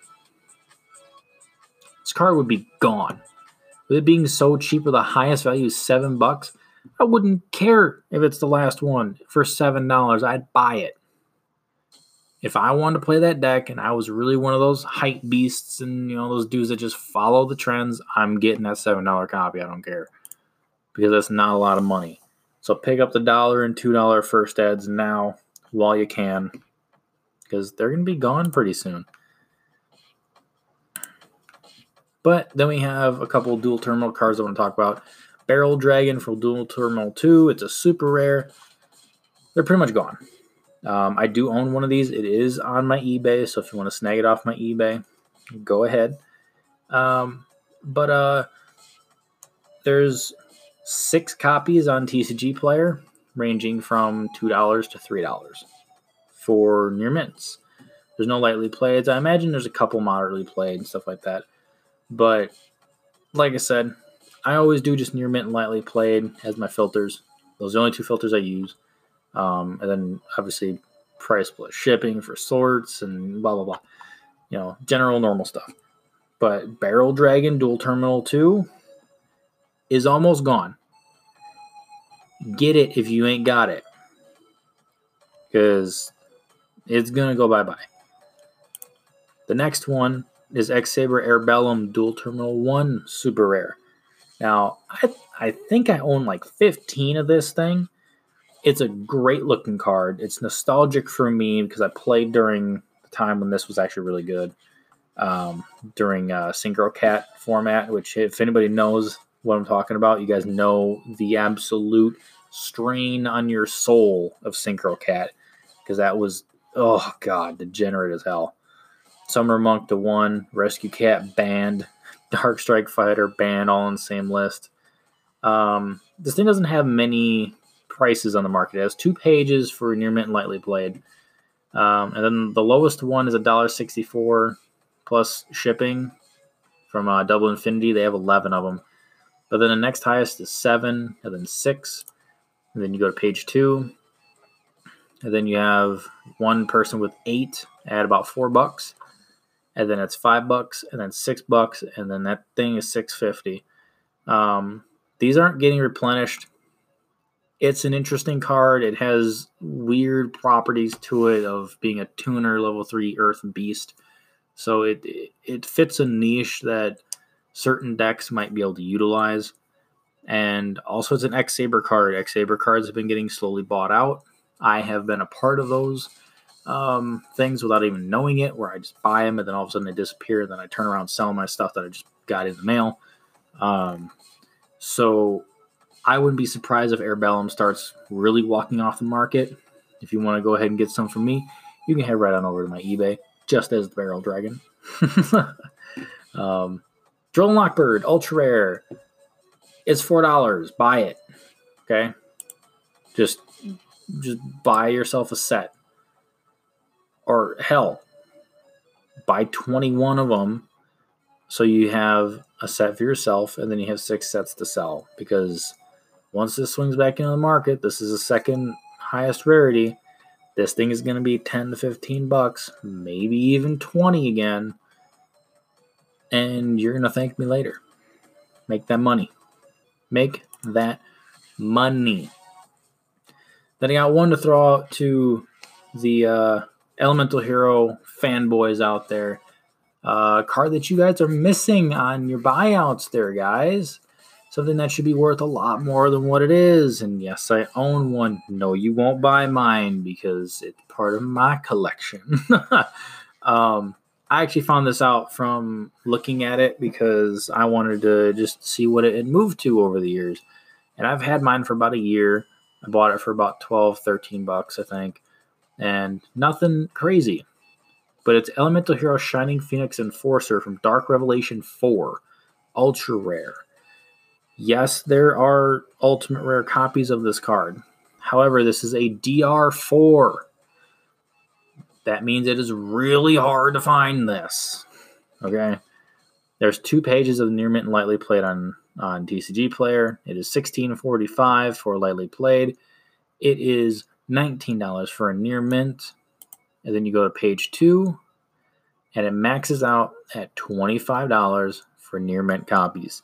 This card would be gone. With it being so cheap, with the highest value is $7, I wouldn't care if it's the last one for $7. I'd buy it. If I wanted to play that deck and I was really one of those hype beasts and those dudes that just follow the trends, I'm getting that $7 copy. I don't care, because that's not a lot of money. So pick up the $1 and $2 first ads now while you can, because they're going to be gone pretty soon. But then we have a couple dual terminal cards I want to talk about. Barrel Dragon for Dual Terminal 2. It's a super rare. They're pretty much gone. I do own one of these. It is on my eBay, so if you want to snag it off my eBay, go ahead. But there's 6 copies on TCG Player, ranging from $2 to $3 for near mints. There's no lightly played. I imagine there's a couple moderately played and stuff like that. But like I said, I always do just near mint and lightly played as my filters. Those are the only 2 filters I use. And then obviously price plus shipping for sorts and blah, blah, blah. General normal stuff. But Barrel Dragon Dual Terminal 2 is almost gone. Get it if you ain't got it, because it's going to go bye-bye. The next one is X-Saber Airbellum Dual Terminal 1 Super Rare. Now, I think I own like 15 of this thing. It's a great looking card. It's nostalgic for me because I played during the time when this was actually really good. During SynchroCat format, which if anybody knows what I'm talking about, you guys know the absolute strain on your soul of SynchroCat, because that was, oh god, degenerate as hell. Summer Monk to 1, Rescue Cat banned, Dark Strike Fighter banned, all on the same list. This thing doesn't have many prices on the market. It has 2 pages for near mint and lightly played. And then the lowest one is $1.64 plus shipping from Double Infinity. They have 11 of them. But then the next highest is 7, and then 6. And then you go to page 2. And then you have one person with 8 at about $4. And then it's $5, and then $6, and then that thing is $6.50. These aren't getting replenished. It's an interesting card. It has weird properties to it of being a tuner level 3 Earth Beast. So it fits a niche that certain decks might be able to utilize. And also it's an X-Saber card. X-Saber cards have been getting slowly bought out. I have been a part of those things without even knowing it, where I just buy them and then all of a sudden they disappear. Then I turn around selling my stuff that I just got in the mail. So I wouldn't be surprised if Airbellum starts really walking off the market. If you want to go ahead and get some from me, you can head right on over to my eBay, just as the Barrel Dragon. Drone Lockbird, ultra rare. It's $4. Buy it. Okay? Just buy yourself a set. Or hell, buy 21 of them so you have a set for yourself, and then you have 6 sets to sell. Because once this swings back into the market, this is the second highest rarity. This thing is going to be $10 to $15, maybe even 20 again. And you're going to thank me later. Make that money. Make that money. Then I got one to throw out to the Elemental Hero fanboys out there. Card that you guys are missing on your buyouts there, guys. Something that should be worth a lot more than what it is. And yes, I own one. No, you won't buy mine because it's part of my collection. I actually found this out from looking at it because I wanted to just see what it had moved to over the years. And I've had mine for about a year. I bought it for about 12, 13 bucks, I think. And nothing crazy. But it's Elemental Hero Shining Phoenix Enforcer from Dark Revelation 4. Ultra rare. Yes, there are ultimate rare copies of this card. However, this is a DR4. That means it is really hard to find this. Okay? There's 2 pages of Near Mint and Lightly Played on TCG Player. It is $16.45 for Lightly Played. It is $19 for a Near Mint. And then you go to page 2, and it maxes out at $25 for Near Mint copies.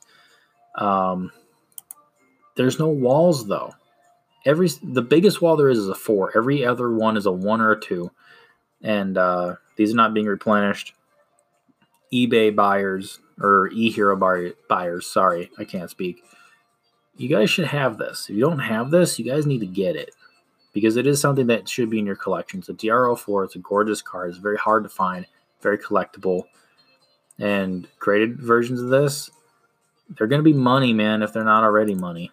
There's no walls, though. The biggest wall there is a 4. Every other one is a 1 or a 2. And these are not being replenished. eBay buyers, or eHero buyers, sorry, I can't speak. You guys should have this. If you don't have this, you guys need to get it. Because it is something that should be in your collection. It's a DR04. It's a gorgeous card. It's very hard to find. Very collectible. And graded versions of this, they're going to be money, man, if they're not already money.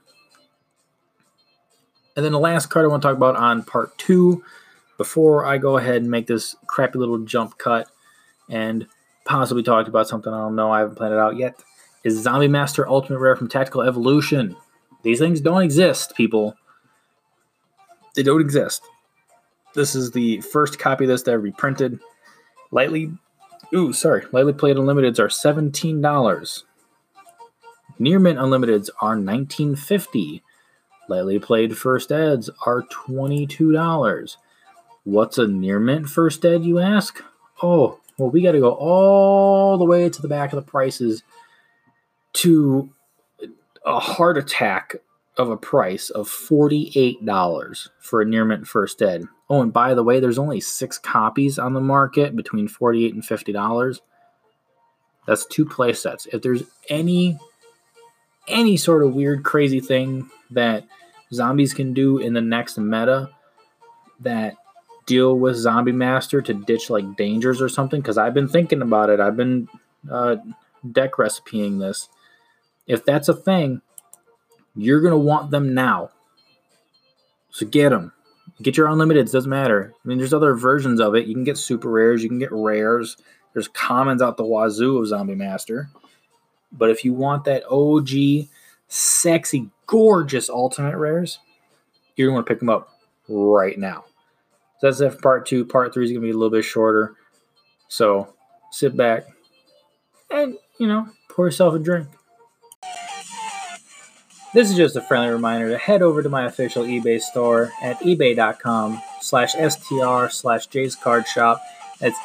And then the last card I want to talk about on part 2, before I go ahead and make this crappy little jump cut and possibly talk about something I don't know, I haven't planned it out yet, is Zombie Master Ultimate Rare from Tactical Evolution. These things don't exist, people. They don't exist. This is the first copy of this that I reprinted. Lightly Played Unlimiteds are $17. Near Mint Unlimiteds are $19.50. Lightly Played First Eds are $22. What's a Near Mint First Ed, you ask? Oh, well, we got to go all the way to the back of the prices to a heart attack of a price of $48 for a Near Mint First Ed. Oh, and by the way, there's only 6 copies on the market between $48 and $50. That's 2 play sets. If there's any sort of weird, crazy thing that zombies can do in the next meta that deal with Zombie Master to ditch like dangers or something, because I've been thinking about it. I've been deck recipeing this. If that's a thing, you're going to want them now. So get them. Get your unlimiteds, doesn't matter. I mean, there's other versions of it. You can get super rares, you can get rares. There's commons out the wazoo of Zombie Master. But if you want that OG, sexy, gorgeous ultimate rares, you're going to pick them up right now. So that's it for part 2. Part 3 is going to be a little bit shorter. So sit back and, pour yourself a drink. This is just a friendly reminder to head over to my official eBay store at ebay.com/str/JaceCardShop. That's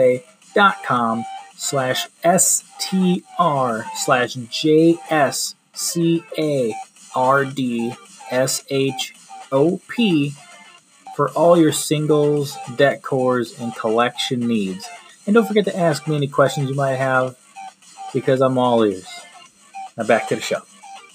ebay.com/str/JSCARDSHOP for all your singles, deck cores, and collection needs. And don't forget to ask me any questions you might have, because I'm all ears. Now back to the show.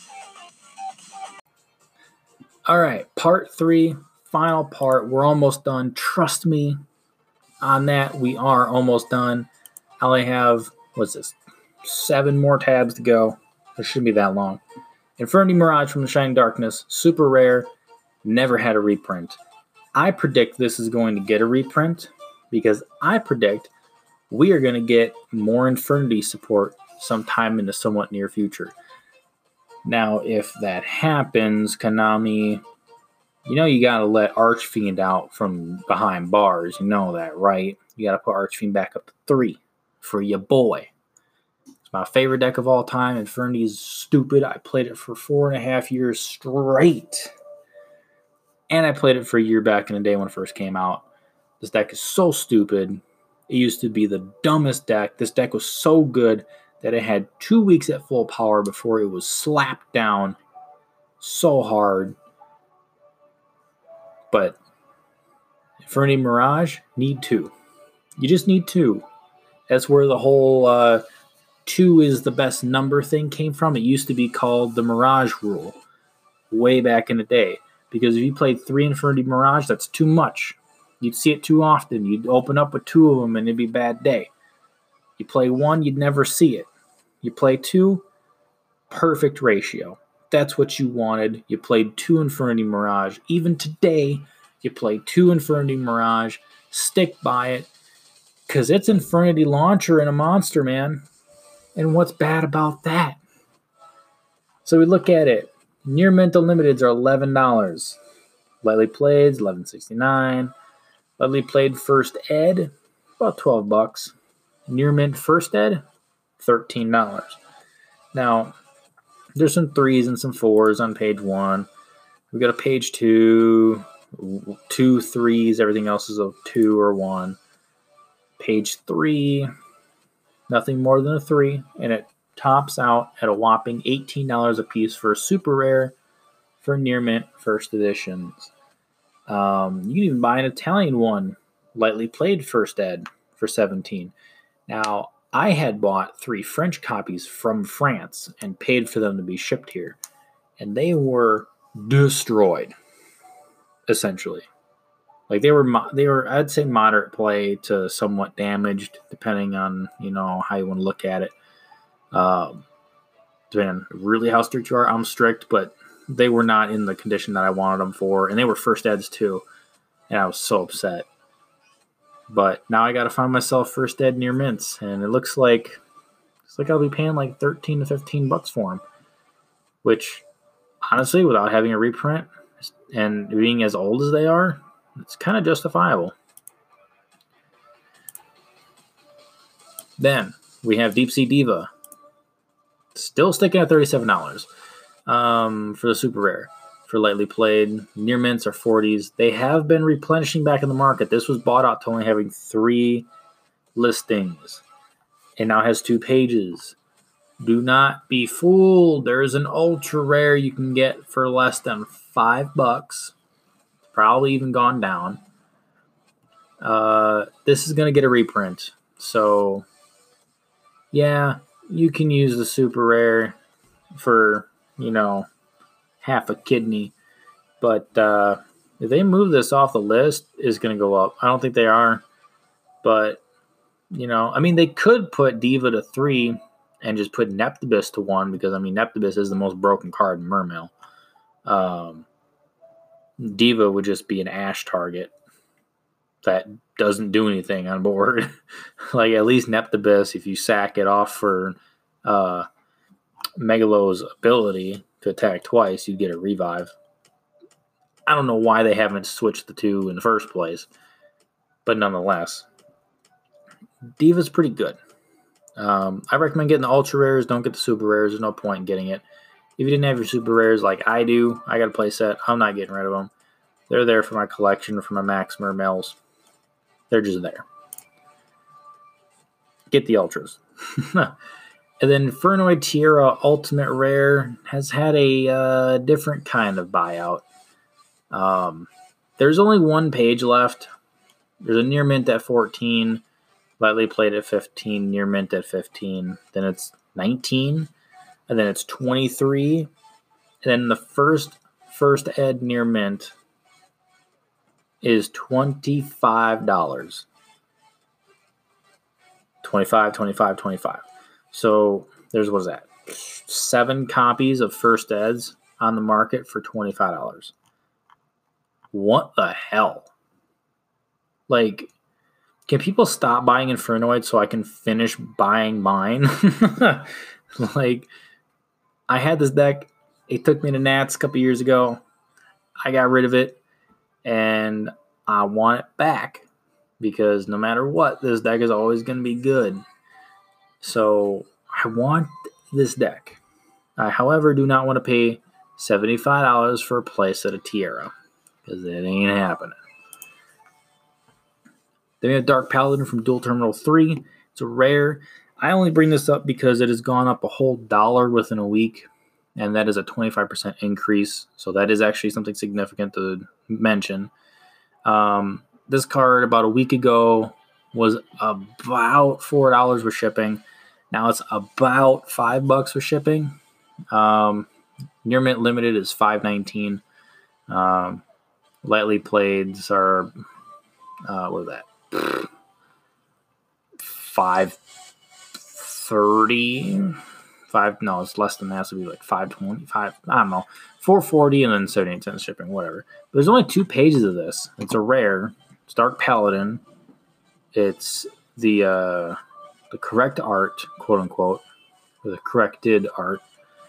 All right, part 3, final part. We're almost done. Trust me on that. We are almost done. I only have, 7 more tabs to go. It shouldn't be that long. Infernity Mirage from the Shining Darkness, super rare, never had a reprint. I predict this is going to get a reprint because I predict we are going to get more Infernity support sometime in the somewhat near future. Now, if that happens, Konami, you got to let Archfiend out from behind bars. You know that, right? You got to put Archfiend back up to 3 for your boy. It's my favorite deck of all time. Infernity is stupid. I played it for 4.5 years straight. And I played it for a year back in the day when it first came out. This deck is so stupid. It used to be the dumbest deck. This deck was so good that it had 2 weeks at full power before it was slapped down so hard. But Infernity Mirage, need 2. You just need 2. That's where the whole 2 is the best number thing came from. It used to be called the Mirage rule way back in the day. Because if you played 3 Infinity Mirage, that's too much. You'd see it too often. You'd open up with 2 of them and it'd be a bad day. You play 1, you'd never see it. You play 2, perfect ratio. That's what you wanted. You played 2 Infinity Mirage. Even today, you play 2 Infinity Mirage. Stick by it. Because it's Infinity Launcher and a monster, man. And what's bad about that? So we look at it. Near Mint Unlimiteds are $11. Lightly Played, $11.69. Lightly Played First Ed, about $12. Near Mint First Ed, $13. Now, there's some 3s and some 4s on page 1. We got a page 2, 2 3s, everything else is a 2 or 1. Page 3, nothing more than a 3, and it tops out at a whopping $18 a piece for a super rare for Near Mint First Editions. You can even buy an Italian one, Lightly Played First Ed, for $17. Now, I had bought 3 French copies from France and paid for them to be shipped here, and they were destroyed, essentially. Like they were, I'd say moderate play to somewhat damaged, depending on how you want to look at it. Depending on really how strict you are, I'm strict, but they were not in the condition that I wanted them for, and they were first eds too, and I was so upset. But now I got to find myself first ed Near Mints, and it looks like I'll be paying like $13 to $15 for them, which honestly, without having a reprint and being as old as they are, it's kind of justifiable. Then we have Deep Sea Diva, still sticking at $37 for the super rare. For Lightly Played, Near Mints are 40s. They have been replenishing back in the market. This was bought out to only having 3 listings. It now has 2 pages. Do not be fooled. There is an ultra rare you can get for less than $5. Probably even gone down. This is going to get a reprint. So, yeah, you can use the super rare for, half a kidney. But if they move this off the list, it's going to go up. I don't think they are. But, they could put Diva to 3 and just put Neptibus to 1 because, Neptibus is the most broken card in Mermail. Diva would just be an Ash target that doesn't do anything on board. Like, at least Neptibus, if you sack it off for Megalo's ability to attack twice, you'd get a revive. I don't know why they haven't switched the 2 in the first place, but nonetheless, Diva's pretty good. I recommend getting the ultra rares. Don't get the super rares. There's no point in getting it. If you didn't have your super rares like I do, I got a play set. I'm not getting rid of them. They're there for my collection, for my Max Mermails. They're just there. Get the ultras. And then Fernoid Tierra Ultimate Rare has had a different kind of buyout. There's only 1 page left. There's a Near Mint at 14, Lightly Played at 15, Near Mint at 15. Then it's 19, and then it's 23. And then the first ed Near Mint is $25. 25, 25, 25. So there's, what is that? 7 copies of first eds on the market for $25. What the hell? Like, can people stop buying Infernoid so I can finish buying mine? Like, I had this deck. It took me to Nats a couple years ago. I got rid of it, and I want it back because no matter what, this deck is always going to be good. So I want this deck. I, however, do not want to pay $75 for a playset of Tierra because it ain't happening. Then we have Dark Paladin from Dual Terminal 3. It's a rare. I only bring this up because it has gone up a whole $1 within a week, and that is a 25% increase. So that is actually something significant to mention. This card, about a week ago, was about $4 with shipping. Now it's about $5 with shipping. Near mint limited is $5.19. Lightly playeds are what is that? $5.30. No, it's less than that. So it'd be like $5.25. I don't know. $4.40 and then 78 cents shipping, whatever. But there's only 2 pages of this. It's a rare. It's Dark Paladin. It's the correct art, quote unquote, or the corrected art.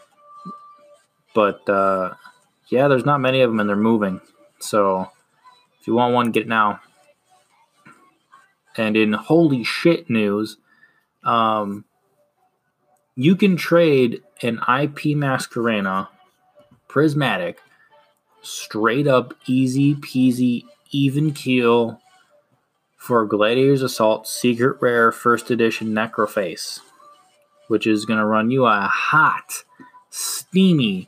But yeah, there's not many of them, and they're moving. So if you want one, get it now. And in holy shit news, you can trade an IP Masquerena Prismatic straight up easy peasy even keel for Gladiator's Assault Secret Rare First Edition Necroface, which is going to run you a hot, steamy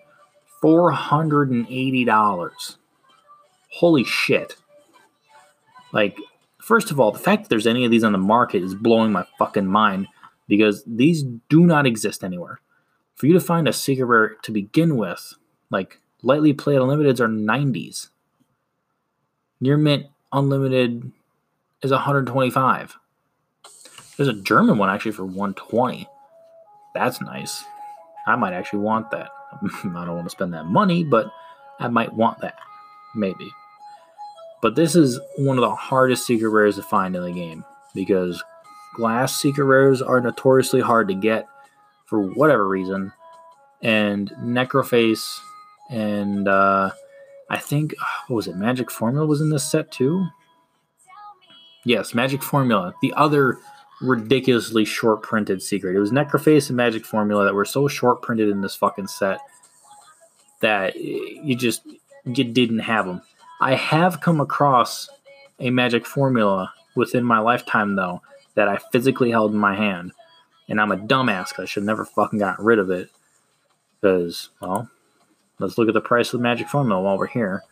$480. Holy shit. Like, first of all, the fact that there's any of these on the market is blowing my fucking mind because these do not exist anywhere. For you to find a secret rare to begin with, like lightly played unlimiteds are 90s. Near mint unlimited is 125. There's a German one actually for 120. That's nice. I might actually want that. I don't want to spend that money, but I might want that. Maybe. But this is one of the hardest secret rares to find in the game because glass secret rares are notoriously hard to get for whatever reason. And Necroface and I think, what was it, Magic Formula was in this set too? Yes, Magic Formula. The other ridiculously short printed secret. It was Necroface and Magic Formula that were so short printed in this fucking set that you didn't have them. I have come across a Magic Formula within my lifetime, though, that I physically held in my hand. And I'm a dumbass because I should have never fucking got rid of it. Because, well, let's look at the price of the Magic Formula while we're here.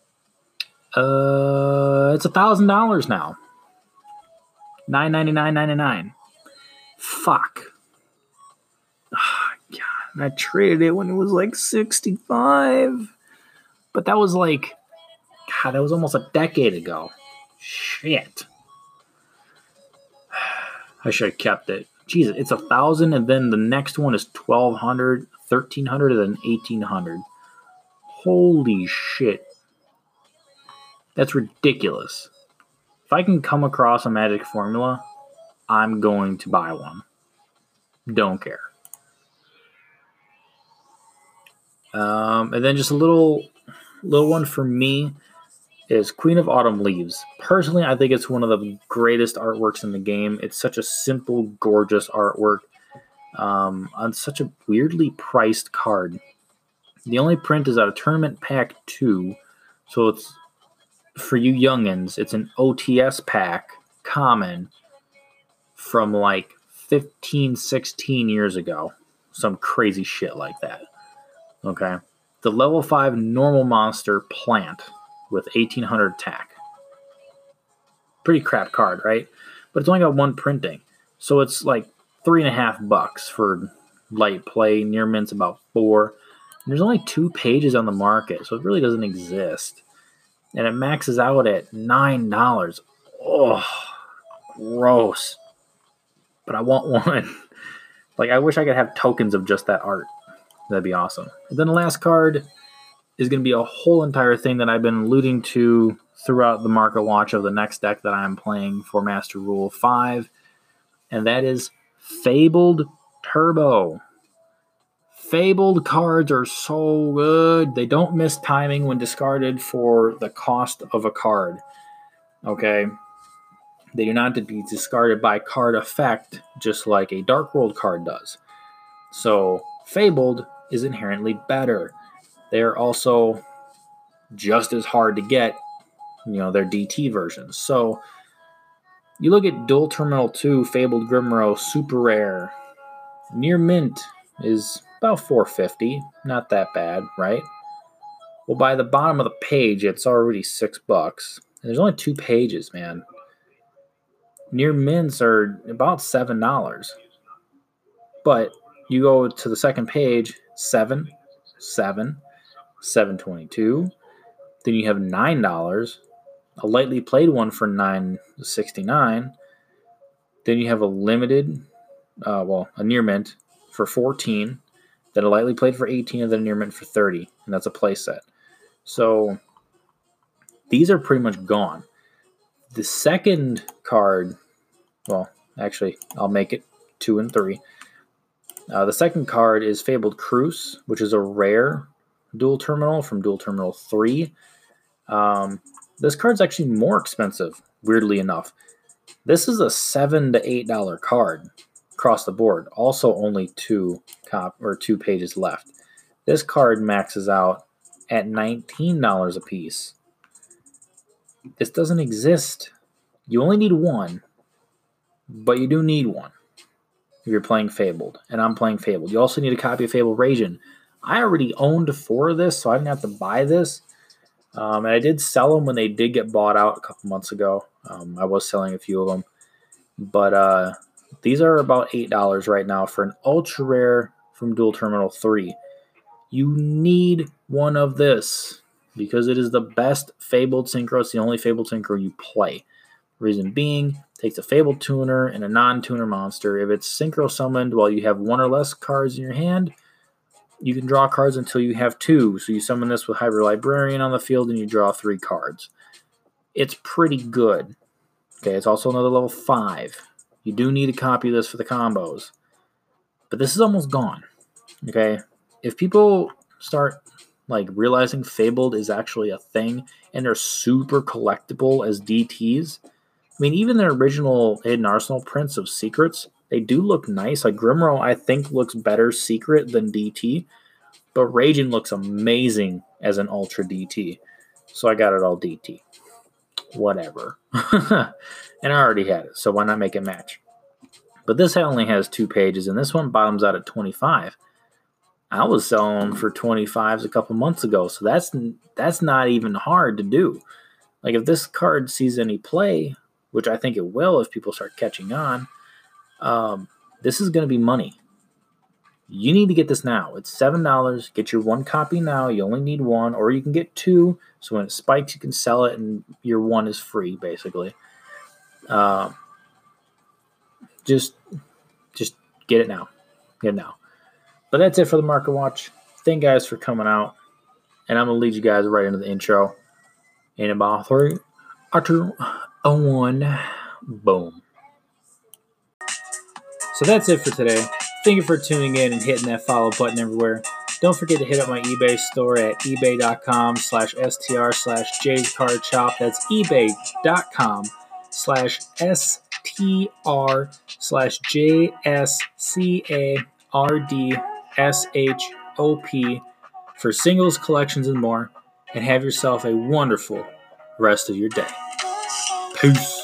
It's $1,000 now. $999.99. Fuck. Oh, God. I traded it when it was like $65. But that was like, God, that was almost a decade ago. Shit. I should have kept it. Jesus, it's $1,000, and then the next one is $1,200, $1,300, and then $1,800. Holy shit. That's ridiculous. If I can come across a Magic Formula, I'm going to buy one. Don't care. And then just a little one for me is Queen of Autumn Leaves. Personally, I think it's one of the greatest artworks in the game. It's such a simple, gorgeous artwork on such a weirdly priced card. The only print is out of Tournament Pack 2, so it's for you youngins, it's an OTS pack, common, from like 15, 16 years ago. Some crazy shit like that. Okay? The level 5 normal monster plant with 1800 attack. Pretty crap card, right? But it's only got one printing. So it's like $3.50 for light play. Near mint's about $4. And there's only 2 pages on the market, so it really doesn't exist. And it maxes out at $9. Oh, gross. But I want one. Like, I wish I could have tokens of just that art. That'd be awesome. And then the last card is going to be a whole entire thing that I've been alluding to throughout the market watch of the next deck that I'm playing for Master Rule 5. And that is Fabled Turbo. Fabled cards are so good. They don't miss timing when discarded for the cost of a card. Okay? They do not be discarded by card effect, just like a Dark World card does. So, Fabled is inherently better. They are also just as hard to get, their DT versions. So, you look at Dual Terminal 2, Fabled Grimro, super rare. Near mint is about $4.50. Not that bad, right? Well, by the bottom of the page, it's already $6. And there's only 2 pages, man. Near mints are about $7. But you go to the second page, 7, 7, 722. Then you have $9, a lightly played one for $9.69. Then you have a limited, a near mint for 14, then a lightly played for 18, and then a near mint for 30, and that's a play set. So these are pretty much gone. The second card, well, actually, I'll make it 2 and 3. The second card is Fabled Cruise, which is a rare dual terminal from Dual Terminal 3. This card's actually more expensive, weirdly enough. This is a $7 to $8 card across the board. Also, only two pages left. This card maxes out at $19 a piece. This doesn't exist. You only need one, but you do need one if you're playing Fabled, and I'm playing Fabled. You also need a copy of Fabled Raging. I already owned 4 of this, so I didn't have to buy this. And I did sell them when they did get bought out a couple months ago. I was selling a few of them. But these are about $8 right now for an ultra rare from Dual Terminal 3. You need one of this because it is the best Fabled Synchro. It's the only Fabled Synchro you play. Reason being, takes a Fabled tuner and a non-tuner monster. If it's Synchro summoned while you have 1 or less cards in your hand, you can draw cards until you have 2. So you summon this with Hybrid Librarian on the field and you draw 3 cards. It's pretty good. Okay, it's also another level 5. You do need a copy of this for the combos. But this is almost gone. Okay? If people start realizing Fabled is actually a thing and they're super collectible as DTs, I mean, even their original Hidden Arsenal prints of secrets, they do look nice. Like Grimro, I think, looks better secret than DT. But Raging looks amazing as an Ultra DT. So I got it all DT. Whatever. And I already had it, so why not make it match? But this only has 2 pages, and this one bottoms out at 25. I was selling for 25s a couple months ago, so that's not even hard to do. Like, if this card sees any play, which I think it will if people start catching on, this is going to be money. You need to get this now. It's $7. Get your 1 copy now. You only need 1, or you can get 2. So when it spikes, you can sell it, and your 1 is free, basically. Just get it now. Get it now. But that's it for the Market Watch. Thank you guys for coming out. And I'm going to lead you guys right into the intro. In about 3, 2, 1, boom. So that's it for today. Thank you for tuning in and hitting that follow button everywhere. Don't forget to hit up my eBay store at ebay.com/str/JsCardShop. That's ebay.com/str/JsCardShop for singles, collections, and more. And have yourself a wonderful rest of your day. Peace.